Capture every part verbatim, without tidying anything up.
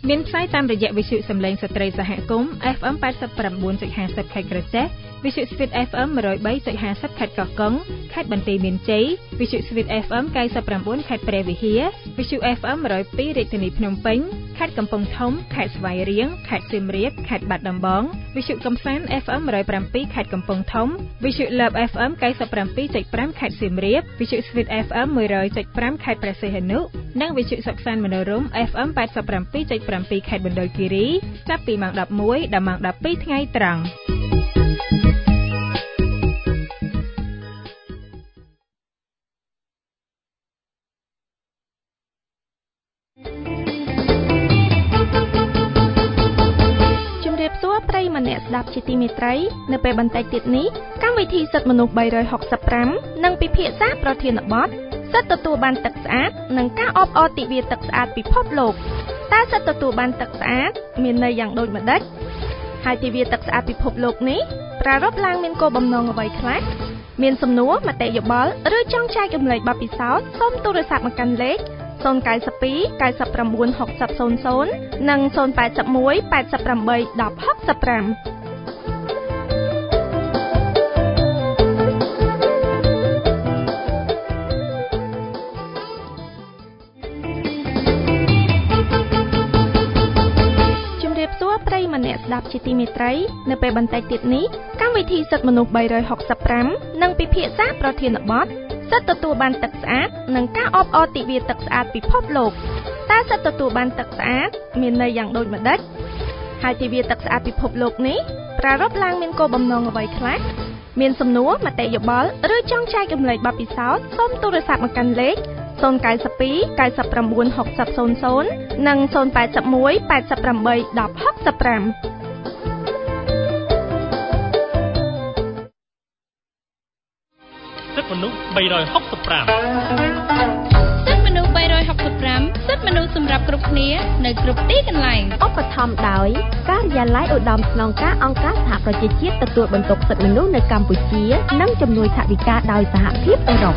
មានផ្សាយតាមរយៈវិទ្យុសំឡេងស្ត្រីសហគមន៍ เอฟ เอ็ม แปดสิบเก้า จุดห้าสิบ ខេត្តក្រចេះ វិទ្យុស្វីត เอฟ เอ็ม หนึ่งศูนย์สาม จุดห้าสิบ ខេត្តកោះកុង ខេត្តបន្ទាយមានជ័យ វិទ្យុស្វីត เอฟ เอ็ม เก้าสิบเก้า ខេត្តព្រះវិហារ វិទ្យុ เอฟ เอ็ม หนึ่งศูนย์สอง រាជធានីភ្នំពេញ ខេត្តកំពង់ធំ ខេត្តស្វាយរៀង ខេត្តសៀមរាប ខេត្តបាត់ដំបង វិទ្យុកំសាន្ត เอฟ เอ็ม หนึ่งศูนย์เจ็ด ខេត្តកំពង់ធំ វិទ្យុ Love เอฟ เอ็ม เก้าสิบเจ็ด จุดห้า ខេត្តសៀមរាប វិទ្យុស្វីត เอฟ เอ็ม หนึ่งร้อยจุดห้า ខេត្តព្រះសីហនុ និងវិទ្យុសុខសាន្តមនោរម្យ เอฟ เอ็ม แปดสิบเจ็ด จุดเจ็ด ខេត្តមណ្ឌលគិរីចាប់ពីម៉ោងដប់មួយ ដល់ម៉ោងដប់ពីរថ្ងៃត្រង់ជំរាបសួរប្រិយម្នាក់ស្ដាប់ជាទីមេត្រីនៅពេលបន្តិចទៀតនេះកម្មវិធីសិទ្ធិមនុស្សបីរយហុកសិបប្រាំនិងពិភាក្សាប្រធានបទសិទ្ធិទទួលបានទឹកស្អាតនិងការអបអរទិវាទឹកស្អាតពិភពលោកតើសិទ្ធិទទួលបានទឹកស្អាតមានន័យយ៉ាងដូចម្ដេចហើយទិវាទឹកស្អាតពិភពលោកនេះប្រារព្ធឡើងមានគោលបំណងអ្វីខ្លះមានសំណួរមតិយោបល់ឬចង់ចែករំលែកបទពិសោធន៍សូមទូរស័ព្ទមកកាន់លេខศูนย์ เก้า สอง เก้า เก้า หก หก ศูนย์ ศูนย์ និង ศูนย์ แปด หนึ่ง แปด แปด หนึ่ง หนึ่ง หก ห้าប្រិយម្នាក់ស្ដាប់ជាទីមេត្រីនៅពេលបន្តិចទៀតនេះកម្មវិធីសិទ្ធិមនុស្សបីរយហុកសិបប្រាំនិងពិភាក្សាប្រធានបទសិទ្ធិទទួលបានទឹកស្អាតនិងការអបអរទិវាទឹកស្អាតពិភពលោកតើសិទ្ធិទទួលបានទឹកស្អាតមានន័យយ៉ាងដូចម្ដេចហើយទិវាទឹកស្អាតពិភពលោកនេះប្រារព្ធឡើងមានគោលបំណងអ្វីខ្លះមានសំណួរមតិយោបល់ឬចង់ចែករំលែកបទពិសោធន៍សូមទូរស័ព្ទមកកាន់លេខศูนย์ เก้า สอง เก้า เก้า หก หก ศูนย์ ศูนย์ និង ศูนย์ แปด หนึ่ง แปด แปด หนึ่ง หนึ่ง หก ห้าសិទ្ធិមនុស្សបីរយហុកសិបប្រាំសិទ្ធិមនុស្សបីរយហុកសិបប្រាំសិទ្ធិមនុស្សសម្រាប់គ្រប់គ្នានៅគ្រប់ទីកន្លែងឧបត្ថម្ភដោយការិយាល័យឧត្តមស្នងការអង្គការសហប្រជាជាតិទទួលបន្ទុកសិទ្ធិមនុស្សនៅកម្ពុជានិងជំនួយថវិកាដោយសហភាពអឺរ៉ុប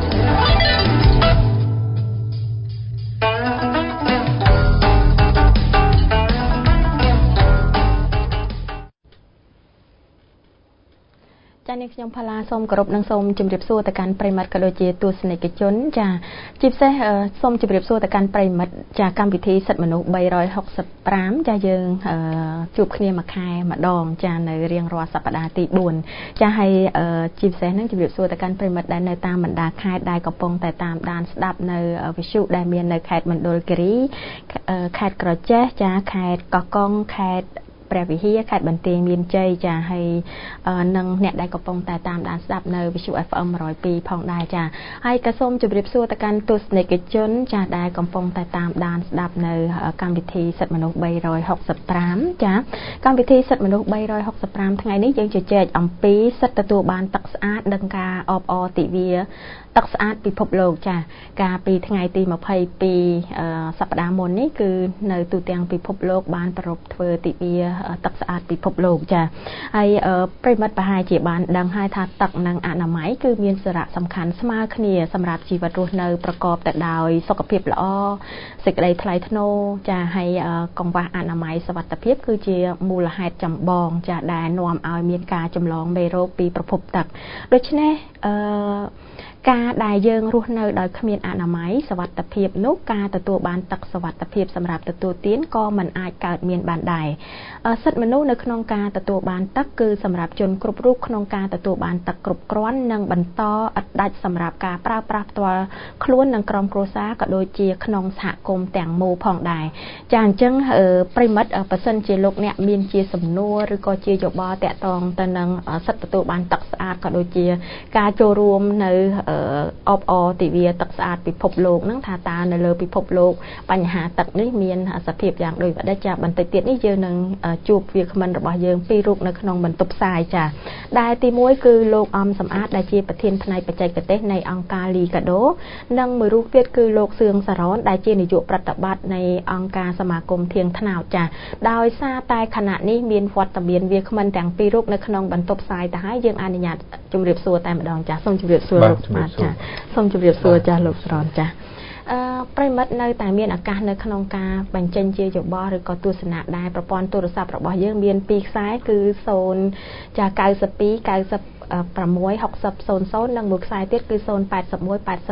ចា៎នេះខ្ញុំផាឡាសូមគោរពនិងសូមជម្រាបសួរទៅកាន់ប្រិមិត្តក៏ដូចជាទស្សនិកជនចា៎ជាពិសេសសូមជម្រាបសួរទៅកាន់ប្រិមិត្តចា៎កម្មវិធីសិទ្ធិមនុស្សបីរយហុកសិបប្រាំចា៎យើងជួបគ្នាមួយខែម្ដងចា៎នៅរៀងរាល់សប្តាហ៍ទីបួនចា៎ហើយជាពិសេសនឹងជម្រាបសួរទៅកាន់ប្រិមិត្តដែលនៅតាមបណ្ដាខេត្តដែលកំពុងតែតាមដានស្ដាប់នៅវិទ្យុដែលមាននៅខេត្តមណ្ឌលគិរីខេត្តក្រចេះចា៎ខេត្តកោះកុងខេត្តព្រះវិហារខេត្តបន្ទាយមានជ័យចាហើយនឹងអ្នកដែលកំពុងតែតាមដានស្ដាប់នៅវិទ្យុ เอฟ เอ็ม หนึ่งศูนย์สอง ផងដែរចាហើយក៏សូមជម្រាបសួរទៅកាន់ទស្សនិកជនចាដែលកំពុងតែតាមដានស្ដាប់នៅកម្មវិធីសិទ្ធិមនុស្សបីរយហុកសិបប្រាំចាកម្មវិធីសិទ្ធិមនុស្សបីរយហុកសិបប្រាំថ្ងៃនេះយើងជជែកអំពីសិទ្ធិទទួលបានទឹកស្អាតនិងការអបអរទិវាទឹកស្អាតពិភពលោកចាកាលពីថ្ងៃទីยี่สิบสองសប្តាហ៍មុននេះគឺនៅទូទាំងពិភពលោកបានប្រារព្ធធ្វើទិវាទឹកស្អាតពិភពលោកចាហើយប្រិមិត្តប្រហែលជាបានដឹងហើយថាទឹកនិងអនាម័យគឺមានសារៈសំខាន់ស្មើគ្នាសម្រាប់ជីវិតរស់នៅប្រកបទៅដោយសុខភាពល្អសេចក្តីថ្លៃថ្នូរចាហើយកង្វះអនាម័យសុវត្ថិភាពគឺជាមូលហេតុចម្បងចាដែលនាំឲ្យមានការចម្លងមេរោគពីប្រភពទឹកដូច្នេះអឺការដែលយើងរស់នៅដោយគ្មានអនាម័យសុវត្ថិភាពនោះការទទួលបានទឹកសុវត្ថិភាពសម្រាប់ទទួលទានក៏មិនអាចកើតមានបានដែរសិទ្ធិមនុស្សនៅក្នុងការទទួលបានទឹកគឺសម្រាប់ជនគ្រប់រូបក្នុងការទទួលបានទឹកគ្រប់គ្រាន់និងបន្តឥតដាច់សម្រាប់ការប្រើប្រាស់ផ្ទាល់ខ្លួននិងក្រុមគ្រួសារក៏ដូចជាក្នុងសហគមន៍ទាំងមូលផងដែរចាអញ្ចឹងប្រិមិត្តបើសិនជាលោកអ្នកមានជាសំណួរឬក៏ជាយោបល់តាក់ទងទៅនឹងសិទ្ធិទទួលបានទឹកស្អាតក៏ដូចជាការចូលរួមនៅអបអរទិវាទឹកស្អាតពិភពលោកហ្នឹងថាតើនៅលើពិភពលោកបញ្ហាទឹកនេះមានសភាពយ៉ាងដូចម្ដេចចាបន្តិចទៀតនេះយើងនឹងជួបវាគ្មិនរបស់យើងពីររូបនៅក្នុងបន្ទប់ផ្សាយចាដែលទីមួយគឺលោកអំសំអាតដែលជាប្រធានផ្នែកបច្ចេកទេសនៃអង្គការលីកាដូនិងមួយរូបទៀតគឺលោកសឿងសារ៉នដែលជានាយកប្រតិបត្តិនៃអង្គការសមាគមធៀងថ្នោតចាដោយសារតែខណៈនេះមានវត្តមានវាគ្មិនទាំងពីររូបនៅក្នុងបន្ទប់ផ្សាយទៅហើយយើងអនុញ្ញាតជម្រាបសួរតែម្ដងចាសូមជម្រាបសួរលោកស្មាតចាសូមជម្រាបសួរចាលោកស្រនចាអប្រិមិត្តនៅតែមានឱកាសនៅក្នុងការបញ្ចេញជាយោបល់ឬក៏ទស្សនៈដែរប្រព័ន្ធទូរស័ព្ទរបស់យើងមានពីរខ្សែគឺ0ចា92 90 6 60 00និងមួយខ្សែទៀតគឺ081 88 10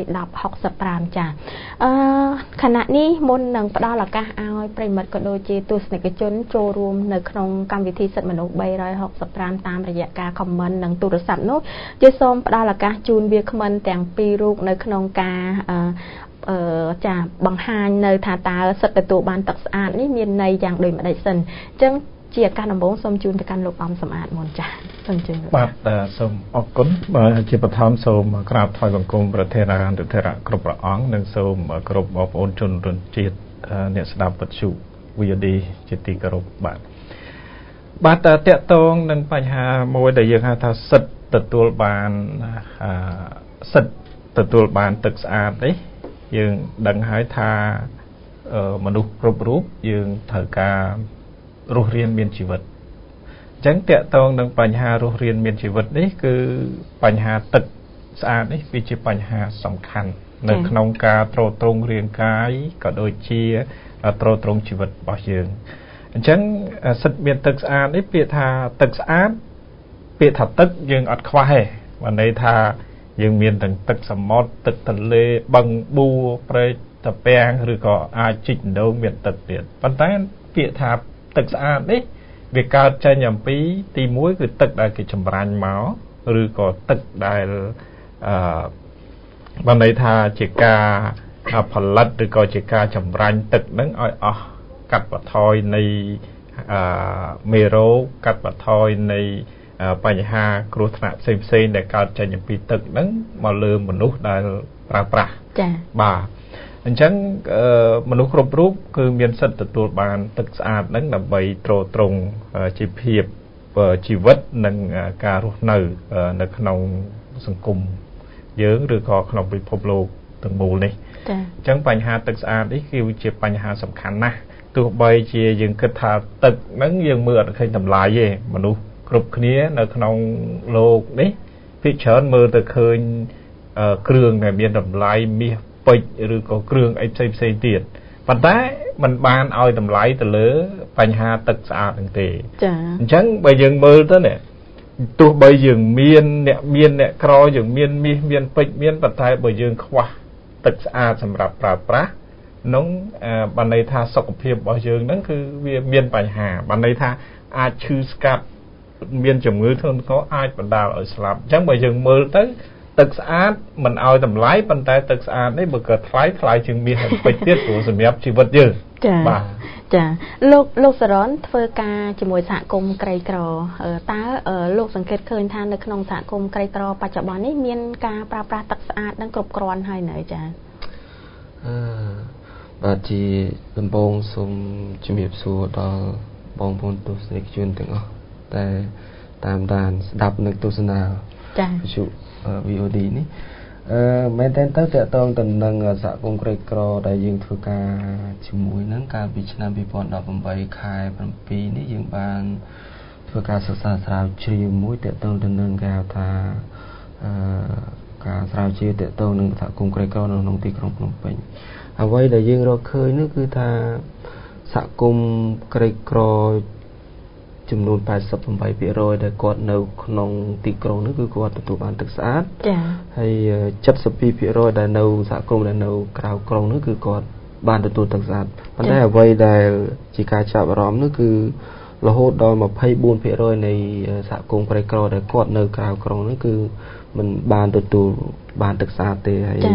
65ចាអឺខណៈនេះមុននឹងផ្ដល់ឱកាសឲ្យប្រិមិត្តក៏ដូចជាទស្សនិកជនចូលរួមនៅក្នុងកម្មវិធីសិទ្ធិមនុស្ស365តាមរយៈការ comment និងទូរស័ព្ទនោះជាសូមផ្ដល់ឱកាសជូនវាគ្មិនទាំងពីររូបនៅក្នុងការអឺអឺចាបង្ហាញនៅថាតើសិទ្ធិទទួលបានទឹកស្អាតនេះមានន័យយ៉ាងដូចម្ដេចសិនអញ្ចឹងជាឱកាសដំបូងសូមជូនទៅកាន់លោកអំសម្អាតមុនចាសូមជឿបាទសូមអរគុណបាទជាបឋមសូមក្រាបថ្វាយបង្គំប្រធានាធិបតីគ្រប់ព្រះអង្គនិងសូមគោរពបងប្អូនជនជាតិអ្នកស្ដាប់វិទ្យុ វី អូ ឌី ជាទីគោរពបាទបាទតកតងនឹងបញ្ហាមួយដែលយើងហៅថាសិទ្ធិទទួលបានសិទ្ធិទទួលបានទឹកស្អាតនេះយើងដឹងហើយថាមនុស្សគ្រប់រូបយើងត្រូវការរស់រានមានជីវិតអញ្ចឹងតកតងនឹងបញ្ហារស់រានមានជីវិតនេះគឺបញ្ហាទឹកស្អាតនេះវាជាបញ្ហាសំខាន់នៅក្នុងការទ្រទ្រង់រាងកាយក៏ដូចជាទ្រទ្រង់ជីវិតរបស់យើងអញ្ចឹងសិទ្ធិមានទឹកស្អាតនេះពាក្យថាទឹកស្អាតពាក្យថាទឹកយើងអត់ខ្វះទេបានន័យថាយើងមានទាំងទឹកសមុទ្រទឹកទន្លេបឹងបួព្រែកតាពាំងឬក៏អាចជីកដងមានទឹកទៀតប៉ុន្តែពាក្យថាទឹកស្អាតនេះវាកើតចេញអំពីទីមួយគឺទឹកដែលគេចម្រាញ់មកឬក៏ទឹកដែលអឺបានន័យថាជាការផលិតឬក៏ជាការចម្រាញ់ទឹកហ្នឹងឲ្យអស់កាត់បន្ថយនៃអឺមេរោគកាត់បន្ថយនៃបញ្ហាគ្រោះថ្នាក់ផ្សេងផ្សេងដែលកើតចេញអំពីទឹកហ្នឹងមកលើមនុស្សដែលប្រើប្រាស់ចា៎បាទអញ្ចឹងមនុស្សគ្រប់រូបគឺមានសិទ្ធិទទួលបានទឹកស្អាតហ្នឹងដើម្បីទ្រទ្រង់ជីវភាពជីវិតនិងការរស់នៅនៅក្នុងសង្គមយើងឬក៏ក្នុងពិភពលោកទាំងមូលនេះចា៎អញ្ចឹងបញ្ហាទឹកស្អាតនេះគឺជាបញ្ហាសំខាន់ណាស់ទោះបីជាយើងគិតថាទឹកហ្នឹងយើងមើលអត់ឃើញតម្លៃទេមនុស្សគ្រប់គ្នានៅក្នុងលោកនេះភាគច្រើនមើលទៅឃើញគ្រឿងដែលមានតម្លៃមាសពេជ្រឬក៏គ្រឿងអីផ្សេងផ្សេងទៀតប៉ុន្តែมันបានឲ្យតម្លៃទៅលើបញ្ហាទឹកស្អាតហ្នឹងទេចា៎អញ្ចឹងបើយើងមើលទៅនេះទោះបីយើងមានអ្នកមានអ្នកក្រយើងមានមាសមានពេជ្រមានប៉ុន្តែបើយើងខ្វះទឹកស្អាតសម្រាប់ប្រើប្រាស់នោះបានន័យថាសុខភាពរបស់យើងហ្នឹងគឺវាមានបញ្ហាបានន័យថាអាចឈឺស្កាត់មានជំងឺធ្ងន់ធ្ងរអាចបណ្ដាលឲ្យស្លាប់អញ្ចឹងបើយើងមើលទៅទឹកស្អាតមិនឲ្យតម្លៃប៉ុន្តែទឹកស្អាតនេះបើក៏ថ្លៃថ្លៃជាងមាសហើយពេជ្រទៀតព្រោះសម្រាប់ជីវិតយើងចា៎បាទចា៎លោកលោកសរនធ្វើការជាមួយសហគមន៍ក្រីក្រតើលោកសង្កេតឃើញថានៅក្នុងសហគមន៍ក្រីក្របច្ចុប្បន្ននេះមានការប្រើប្រាស់ទឹកស្អាតនឹងគ្រប់គ្រាន់ហើយនៅចា៎អឺបាទជាដំបូងសូមជំរាបសួរដល់បងប្អូនទស្សនិកជនទាំងអស់តែតាមដានស្ដាប់និងទស្សនាចា៎វិទ្យុ វី អូ ឌី នេះអឺមែនតើទៅតកតងទៅនឹងសហគមន៍ក្រីក្រដែលយើងធ្វើការជាមួយនឹងកាលពីឆ្នាំពីរពាន់ដប់ប្រាំបីខែប្រាំពីរនេះយើងបានធ្វើការសិក្សាស្រាវជ្រាវមួយតកតងទៅនឹងគេហៅថាអឺការស្រាវជ្រាវតកតងនឹងសហគមន៍ក្រីក្រនៅក្នុងទីក្រុងភ្នំពេញអ្វីដែលយើងរកឃើញនោះគឺថាសហគមន៍ក្រីក្រចំនួន 八十八%ដែលគាត់នៅក្នុងទីក្រុងនោះគឺគាត់ទទួលបានទឹកស្អាតចា៎ហើយ seventy-two percent ដែលនៅសហគមន៍ដែលនៅក្រៅក្រុងនោះគឺគាត់បានទទួលទឹកស្អាតប៉ុន្តែអ្វីដែលជាការចាប់អារម្មណ៍នោះគឺរហូតដល់twenty-four percent នៃសហគមន៍ក្រីក្រដែលគាត់នៅក្រៅក្រុងនោះគឺមិនបានទទួលបានទឹកស្អាតទេហើយseven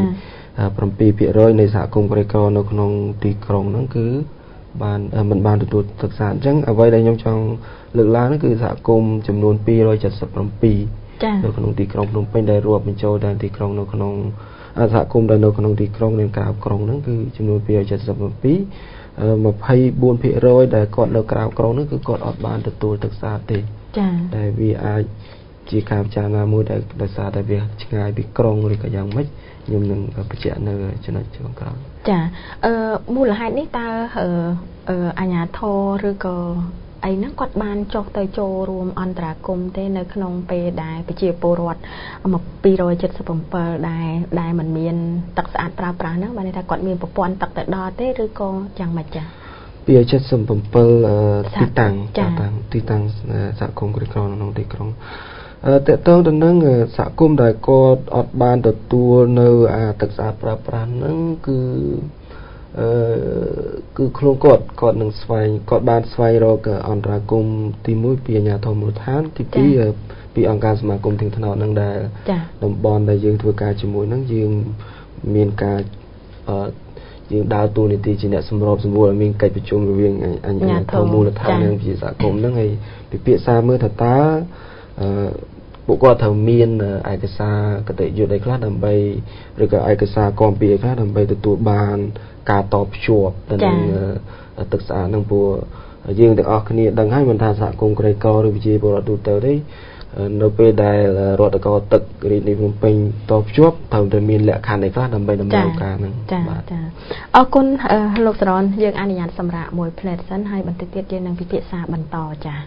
percent នៃសហគមន៍ក្រីក្រនៅក្នុងទីក្រុងនោះគឺបានមិនបានទទួលទឹកស្អាតអញ្ចឹងអ្វីដែលខ្ញុំចង់លើកឡើងនោះគឺសហគមន៍ចំនួនtwo seventy-seven ចា៎នៅក្នុងទីក្រុងភ្នំពេញដែលរាប់បញ្ចូលទាំងទីក្រុងនៅក្នុងសហគមន៍ដែលនៅក្នុងទីក្រុងនិងក្រៅក្រុងហ្នឹងគឺចំនួនtwo seventy-seven twenty-four percent ដែលគាត់នៅក្រៅក្រុងហ្នឹងគឺគាត់អត់បានទទួលទឹកស្អាតទេចា៎តែវាអាចជាការពិចារណាមួយដែលដោយសារតែវាឆ្ងាយពីក្រុងឬក៏យ៉ាងម៉េចខ្ញុំនឹងបញ្ជាក់នៅចំណុចចុងក្រោយចាអឺមូលហេតុនេះតើអឺអាជ្ញាធរឬក៏អអីហ្នឹងគាត់បានចុះទៅចូលរួមអន្តរាគមន៍ទេនៅក្នុងពេលដែលប្រជាពលរដ្ឋពីររយเจ็ดสิบเจ็ดដែលដែលមិនមានទឹកស្អាតប្រើប្រាស់ហ្នឹងបានន័យថាគាត់មានប្រព័ន្ធទឹកទៅដល់ទេឬក៏យ៉ាងម៉េចចា៎ពីเจ็ดสิบเจ็ดទីតាំងតាំងទីតាំងសហគមន៍ក្រីក្រនៅក្នុងទីក្រុងអឺតើតើទៅនឹងសហគមន៍ដែលគាត់អត់បានទទួលនៅអាទឹកស្អាតប្រើប្រាស់ហ្នឹងគឺអឺគឺខ្លួនគាត់គាត់នឹងស្វែងគាត់បានស្វែងរកអន្តរាគមន៍ទីមួយពីអាជ្ញាធរមូលដ្ឋានទីពីរពីអង្គការសមាគមទាំងថ្នាក់ហ្នឹងដែលតំបន់ដែលយើងធ្វើការជាមួយហ្នឹងយើងមានការអឺយើងដើរតួនាទីជាអ្នកសម្របសម្រួលឲ្យមានកិច្ចប្រជុំរវាងអាជ្ញាធរមូលដ្ឋាននិងវិជាសហគមន៍ហ្នឹងហើយពិភាក្សាមើលថាតើអឺពួកគាត់ត្រូវមានឯកសារគតិយុត្តអីខ្លះដើម្បីឬក៏ឯកសារគាំពារអីខ្លះដើម្បីទទួលបានការតបភ្ជាប់ទៅនឹងទឹកស្អាតនឹងព្រោះយើងទាំងអស់គ្នាដឹងហើយមិនថាសហគមន៍ក្រីក្រឬវិជាពលរដ្ឋទូទៅទេនៅពេលដែលរដ្ឋកោទឹករាជធានីភ្នំពេញតបភ្ជាប់ត្រូវតែមានលក្ខខណ្ឌអីខ្លះដើម្បីដំណើរការហ្នឹងបាទចាអរគុណលោកសរនយើងអនុញ្ញាតសម្រាប់មួយផ្លែតសិនហើយបន្តិចទៀតយើងនឹងពិភាក្សាបន្តចា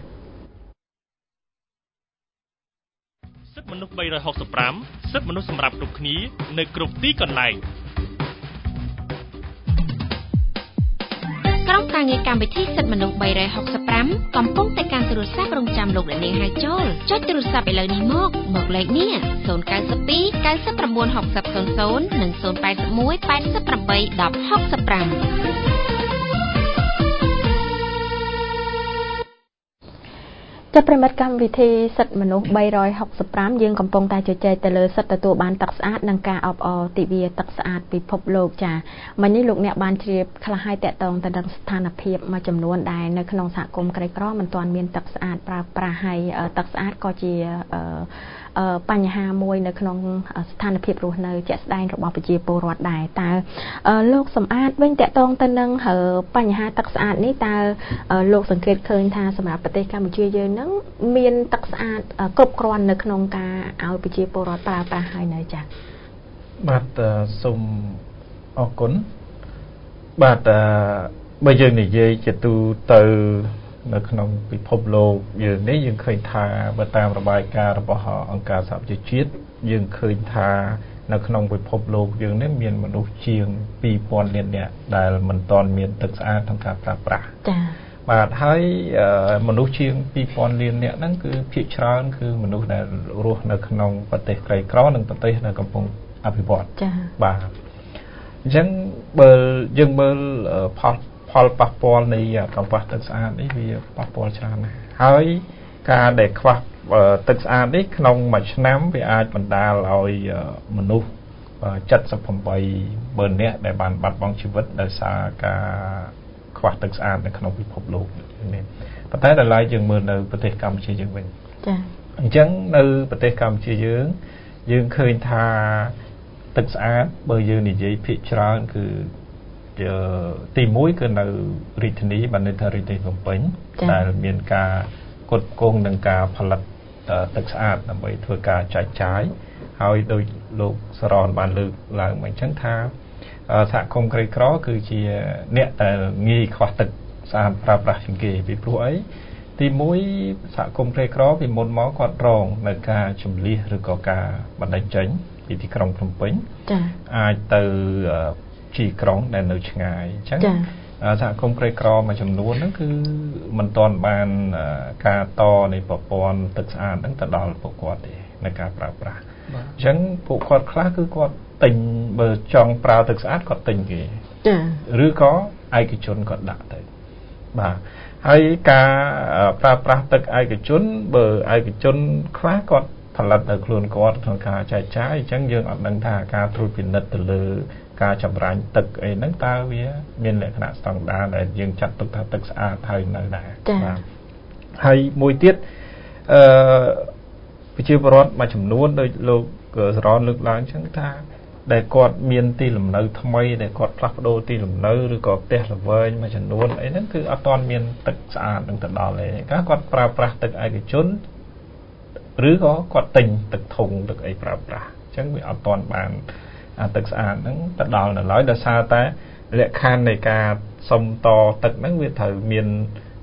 សិទ្ធិមនុស្សបីរយហកសិបប្រាំសិទ្ធិមនុស្សសម្រាប់គ្រប់គ្នានៅគ្រប់ទីកន្លែងក្រុមការងារកម្មវិធីសិទ្ធិមនុស្សបីរយហកសិបប្រាំកំពុងតែការទូរស័ព្ទរងចាំលោកអ្នកនាងហៅចូលចុចទូរស័ព្ទឥឡូវនេះមកមកលេខនេះศูนย์ เก้า สอง เก้า เก้า หก หก ศูนย์ ศูนย์ និង ศูนย์ แปด หนึ่ง แปด แปด แปด หนึ่ง หก ห้าចាប់ប្រិមត្តកម្មវិធីសិទ្ធិមនុស្សបីរយហកសិបប្រាំយើងកំពុងតែជជែកទៅលើសិទ្ធិទទួលបានទឹកស្អាតនិងការអបអរទិវាទឹកស្អាតពិភពលោកចាមិញនេះលោកអ្នកបានជ្រាបខ្លះហើយតកតងទៅនឹងស្ថានភាពមួយចំនួនដែលនៅក្នុងសហគមន៍ក្រីក្រមិនទាន់មានទឹកស្អាតប្រើប្រាស់ហើយទឹកស្អាតក៏ជាបញ្ហាមួយនៅក្នុងស្ថានភាពរស់នៅជាក់ស្ដែងរបស់ប្រជាពលរដ្ឋដែរតើលោកសំអាតវិញតកតងទៅនឹងបញ្ហាទឹកស្អាតនេះតើលោកសង្កេតឃើញថាសម្រាប់ប្រទេសកម្ពុជាយើងនឹងមានទឹកស្អាតគ្រប់គ្រាន់នៅក្នុងការឲ្យប្រជាពលរដ្ឋប្រើប្រាស់ហើយនៅចា៎បាទសូមអរគុណបាទបើយើងនិយាយជាទូទៅនៅក្នុងពិភពលោកយើងនេះយើងឃើញថាបើតាមរបាយការណ៍របស់អង្គការសហប្រជាជាតិយើងឃើញថានៅក្នុងពិភពលោកយើងនេះមានមនុស្សជាងពីរពាន់លាននាក់ដែលមិនទាន់មានទឹកស្អាតក្នុងការប្រើប្រាស់ចា៎បាទហើយមនុស្សជាងពីរពាន់លាននាក់ហ្នឹងគឺភាគច្រើនគឺមនុស្សដែលរស់នៅក្នុងប្រទេសក្រីក្រនិងប្រទេសនៅកំពុងអភិវឌ្ឍចា៎បាទអញ្ចឹងបើយើងមើលផលផលប៉ះពាល់នៃកង្វះទឹកស្អាតនេះវាប៉ះពាល់ច្រើនណាស់ហើយការដែលខ្វះទឹកស្អាតនេះក្នុងមួយឆ្នាំវាអាចបណ្ដាលឲ្យមនុស្សเจ็ดสิบแปดម៉ឺននាក់ដែលបានបាត់បង់ជីវិតដោយសារការខ្វះទឹកស្អាតនៅក្នុងពិភពលោកនេះប៉ុន្តែដល់ឡើយយើងមើលនៅប្រទេសកម្ពុជាយើងវិញចា៎អញ្ចឹងនៅប្រទេសកម្ពុជាយើងយើងឃើញថាទឹកស្អាតបើយើងនិយាយភាគច្រើនគឺទីមួយគឺនៅរាជធានីបានន័យថារាជធានីភ្នំពេញដែលមានការផ្គត់ផ្គង់នឹងការផលិតទឹកស្អាតដើម្បីធ្វើការចែកចាយហើយដោយលោកសរនបានលើកឡើងមកអញ្ចឹងថាសហគមន៍ក្រីក្រគឺជាអ្នកដែលងាយខ្វះទឹកស្អាតប្រើប្រាស់ជាងគេពីព្រោះអីទីមួយសហគមន៍ក្រីក្រពីមុនមកគាត់រងនៅការជំលះឬក៏ការបណ្តេញចេញពីទីក្រុងភ្នំពេញអាចទៅជាក្រុងដែលនៅឆ្ងាយអញ្ចឹងសហគមន៍ក្រីក្រមួយចំនួនហ្នឹងគឺមិនទាន់បានការតនៃប្រព័ន្ធទឹកស្អាតហ្នឹងទៅដល់ពួកគាត់ទេในការប្រើប្រាស់អញ្ចឹងពួកគាត់ខ្លះគឺគាត់ទិញបើចង់ប្រើទឹកស្អាតគាត់ទិញគេចាឬក៏ឯកជនគាត់ដាក់ទៅបាទហើយការប្រើប្រាស់ទឹកឯកជនបើឯកជនខ្លះគាត់ផលិតដោយខ្លួនគាត់ក្នុងការចែកចាយអញ្ចឹងយើងអត់ដឹងថាការត្រួតពិនិត្យទៅលើការចម្រាញ់ទឹកអីហ្នឹងតើវាមានលក្ខណៈស្តង់ដារដែលយើងចាត់ទុកថាទឹកស្អាតហើយនៅដែរបាទហើយមួយទៀតអឺប្រជាពលរដ្ឋមួយចំនួនដោយលោកសរនលើកឡើងអញ្ចឹងថាដែលគាត់មានទីលំនៅថ្មីដែលគាត់ផ្លាស់ប្ដូរទីលំនៅឬក៏ផ្ទះល្វែងមួយចំនួនអីហ្នឹងគឺអត់ទាន់មានទឹកស្អាតនឹងទៅដល់ទេគាត់ប្រើប្រាស់ទឹកឯកជនឬក៏គាត់ទិញទឹកធុងទឹកអីប្រើប្រាស់អញ្ចឹងវាអត់ទាន់បានទឹកស្អាតហ្នឹងទៅដល់នៅឡើយដោយសារតែលក្ខខណ្ឌនៃការសុំតទឹកហ្នឹងវាត្រូវមាន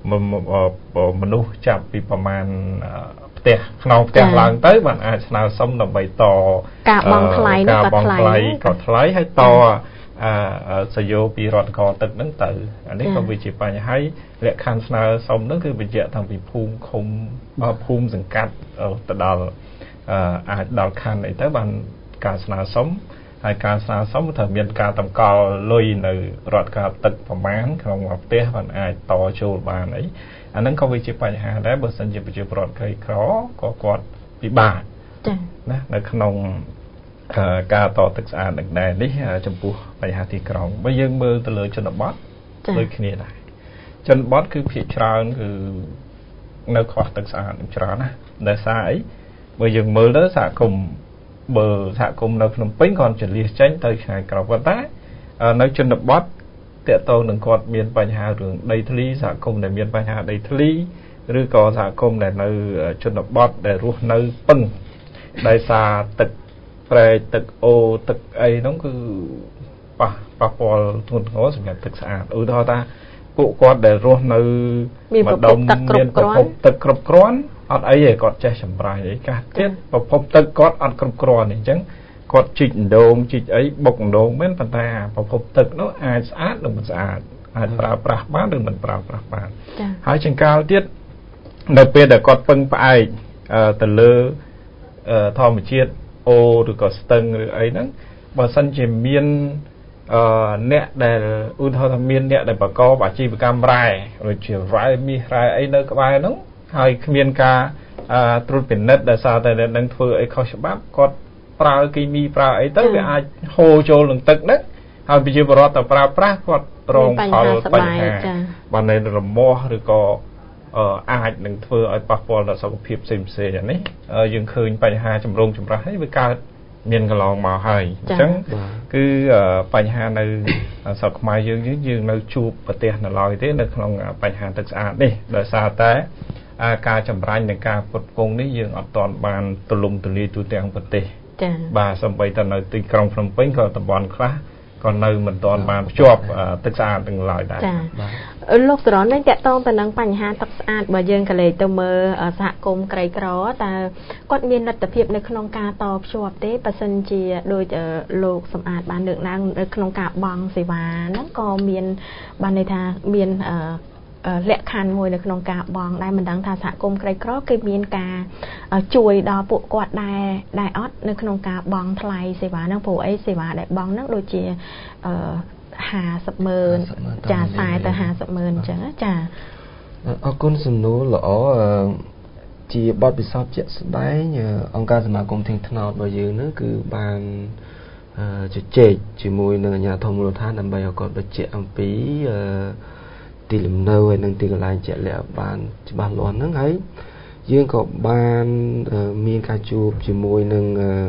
មនុស្សចាប់ពីប្រមាណផ្ទះខ្នងផ្ទះឡើងទៅបានអាចស្នើសុំដើម្បីតការបង់ថ្លៃនេះក៏ថ្លៃក៏ថ្លៃហើយតអាសយោពីរដ្ឋកោទឹកហ្នឹងទៅអានេះក៏វាជាបញ្ហាលក្ខខណ្ឌស្នើសុំហ្នឹងគឺបញ្ជាក់តាំងពីភូមិឃុំភូមិសង្កាត់ទៅដល់អាចដល់ខណ្ឌអីទៅបានការស្នើសុំហើយការស្នើសុំត្រូវមានការតម្កល់លុយនៅរដ្ឋកោទឹកប្រមាណក្នុងផ្ទះបានអាចតចូលបានអីអាហ្នឹងក៏វាជាបញ្ហាដែរបើសិនជាប្រជាពលរដ្ឋក្រីក្រក៏គាត់ពិបាកចា៎ណានៅក្នុងការតទឹកស្អាតនឹងដែរនេះចំពោះបញ្ហាទីក្រុងបើយើងមើលទៅលើជនបទដូចគ្នាដែរជនបទគឺភាគច្រើនគឺនៅខ្វះទឹកស្អាតច្រើនណាដោយសារអីបើយើងមើលទៅសហគមន៍បើសហគមន៍នៅភ្នំពេញគាត់ចលៀសចេញទៅឆ្ងាយក្រៅប៉ុន្តែនៅជនបទតកតងនឹងគាត់មានបញ្ហារឿងដីធ្លីសហគមន៍ដែលមានបញ្ហាដីធ្លីឬក៏សហគមន៍ដែលនៅជនបទដែលរស់នៅពឹងដោយសារទឹកប្រែទឹកអូទឹកអីហ្នឹងគឺប៉ះប៉ះពាល់ធ្ងន់ធ្ងរសម្រាប់ទឹកស្អាតឧទាហរណ៍ថាពួកគាត់ដែលរស់នៅម្ដុំមានប្រភពទឹកគ្រប់គ្រាន់អត់អីទេគាត់ចេះចម្រាញ់អីកាសទៀតប្រភពទឹកគាត់អត់គ្រប់គ្រាន់អញ្ចឹងគាត់ជីកដងជីកអីបុកដងមែនប៉ុន្តែប្រភពទឹកនោះអាចស្អាតឬមិនស្អាតអាចប្រើប្រាស់បានឬមិនប្រើប្រាស់បានហើយចង្កាលទៀតនៅពេលដែលគាត់ពឹងផ្អែកទៅលើធម្មជាតិអូឬក៏ស្ទឹងឬអីហ្នឹងបើសិនជាមានអឺអ្នកដែលឧទាហរណ៍ថាមានអ្នកដែលប្រកបអាជីវកម្មរ៉ែដូចជារ៉ែមាសរ៉ែអីនៅក្បែរហ្នឹងហើយគ្មានការត្រួតពិនិត្យដោយសារតែអ្នកនឹងធ្វើអីខុសច្បាប់គាត់ប្រើគីមីប្រើអីទៅវាអាចហូរចូលនឹងទឹកហ្នឹងហើយប្រជាពលរដ្ឋទៅប្រើប្រាស់គាត់រងផលបញ្ហាបាននៅរមាស់ឬក៏អាចនឹងធ្វើឲ្យប៉ះពាល់ដល់សុខភាពផ្សេងផ្សេងនេះយើងឃើញបញ្ហាចម្រូងចម្រាសនេះវាកើតមានកន្លងមកហើយអញ្ចឹងគឺបញ្ហានៅស្រុកខ្មែរយើងយើងនៅជួបប្រទេសនៅឡើយទេនៅក្នុងបញ្ហាទឹកស្អាតនេះដោយសារតែការចម្រាញ់និងការផ្គត់ផ្គង់នេះយើងអត់ទាន់បានទូលំទូលាយទូទាំងប្រទេសចា៎បាទសូម្បីតែនៅទីក្រុងភ្នំពេញក៏តំបន់ខ្លះក៏នៅមិនទាន់បានភ្ជាប់ទឹកស្អាតទាំងឡើយដែរចា៎លោកសរននេះតកតងទៅនឹងបញ្ហាទឹកស្អាតបើយើងក៏លេខទៅមើលសហគមន៍ក្រីក្រតើគាត់មានលទ្ធភាពនៅក្នុងការតភ្ជាប់ទេបើសិនជាដូចលោកសំអាតបានលើកឡើងនៅក្នុងការបង់សេវាហ្នឹងក៏មានបានន័យថាមានលក្ខខណ្ឌមួយនៅក្នុងការបង់ដែលមិនដឹងថាសហគមន៍ក្រីក្រគេមានការជួយដល់ពួកគាត់ដែរដែរអត់នៅក្នុងការបង់ថ្លៃសេវាហ្នឹងព្រោះអីសេវាដែលបង់ហ្នឹងដូចជាអឺห้าสิบម៉ឺនចាខ្សែទៅห้าสิบម៉ឺនអញ្ចឹងចាអរគុណសំណួរល្អជាបទពិសោធន៍ជាក់ស្ដែងអង្គការសមាគមធៀងថ្នោតរបស់យើងនោះគឺបានជជែកជាមួយនឹងអាជ្ញាធរមូលដ្ឋានដើម្បីឲ្យគាត់បញ្ជាក់អំពីទីលំនៅហើយនឹងទីកន្លែងជាក់លាក់បានច្បាស់លាស់ហ្នឹងហើយយើងក៏បានមានការជួបជាមួយនឹង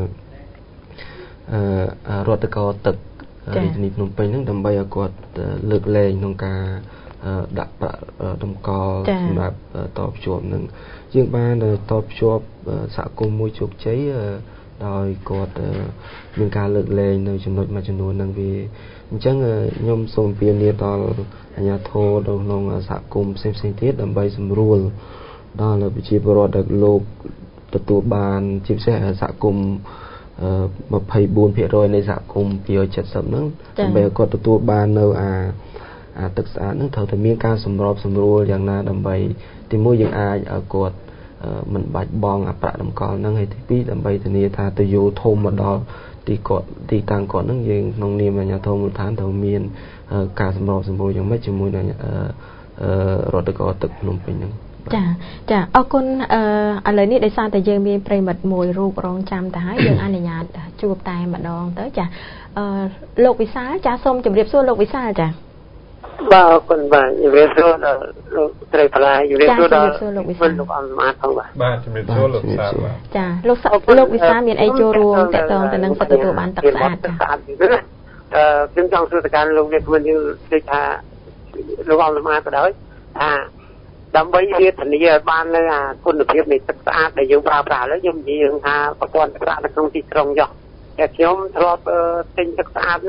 រដ្ឋកោទឹករាជធានីភ្នំពេញហ្នឹងដើម្បីឲ្យគាត់លើកលែងក្នុងការដាក់ប្រាក់តម្កល់សម្រាប់តភ្ជាប់នឹងយើងបានតភ្ជាប់សហគមន៍មួយជោគជ័យដោយគាត់មានការលើកលែងនៅចំណុចមួយចំនួនហ្នឹងវាអញ្ចឹងខ្ញុំសូមពៀននាដល់អាជ្ញាធរនៅក្នុងសហគមន៍ផ្សេងផ្សេងទៀតដើម្បីសម្រួលដល់ប្រជាពលរដ្ឋដែលលោកទទួលបានជាពិសេសសហគមន៍ยี่สิบสี่ភាគរយនៃសហគមន៍two hundred seventyហ្នឹងដើម្បីឲ្យគាត់ទទួលបាននៅអាអាទឹកស្អាតហ្នឹងត្រូវតែមានការសម្របសម្រួលយ៉ាងណាដើម្បីទីមួយយើងអាចឲ្យគាត់មិនបាច់បង់អាប្រាក់តម្កល់ហ្នឹងហើយទីពីរដើម្បីធានាថាទៅយោធំមកដល់ទីគាត់ទីតាំងគាត់ហ្នឹងយើងក្នុងនាមអាជ្ញាធរមូលដ្ឋានត្រូវមានការសម្របសម្រួលយ៉ាងម៉េចជាមួយនឹងរដ្ឋកោទឹកភ្នំពេញហ្នឹងចាចាអរគុណអឺឥឡូវនេះដោយសារតែយើងមានប្រិមិត្តមួយរូបរងចាំទៅហើយយើងអនុញ្ញាតជួបតែម្ដងទៅចាអឺលោកវិសាលចាសូមជម្រាបសួរលោកវិសាលចាបាទអរគុណបាទជម្រាបសួរដល់លោកត្រីផ្លាយជម្រាបសួរដល់លោកវិសាលលោកអង្គសមាតផងបាទបាទជម្រាបសួរលោកវិសាលបាទចាលោកលោកវិសាលមានអីចូលរួមតកតងទៅនឹងសិទ្ធិទទួលបានទឹកស្អាតចាអឺខ្ញុំចង់សួរទៅកាន់លោកនេះខ្ញុំយើងនិយាយថាលោកអង្គសមាតក៏ដោយថាដើម្បីវាធានាឲ្យបាននៅអាគុណភាពនៃទឹកស្អាតដែលយើងប្រើប្រាស់ឥឡូវខ្ញុំនិយាយថាប្រព័ន្ធទឹកស្អាតនៅក្នុងទីក្រុងចុះតែខ្ញុំធ្លាប់ទិញទឹកស្អាតហ្នឹង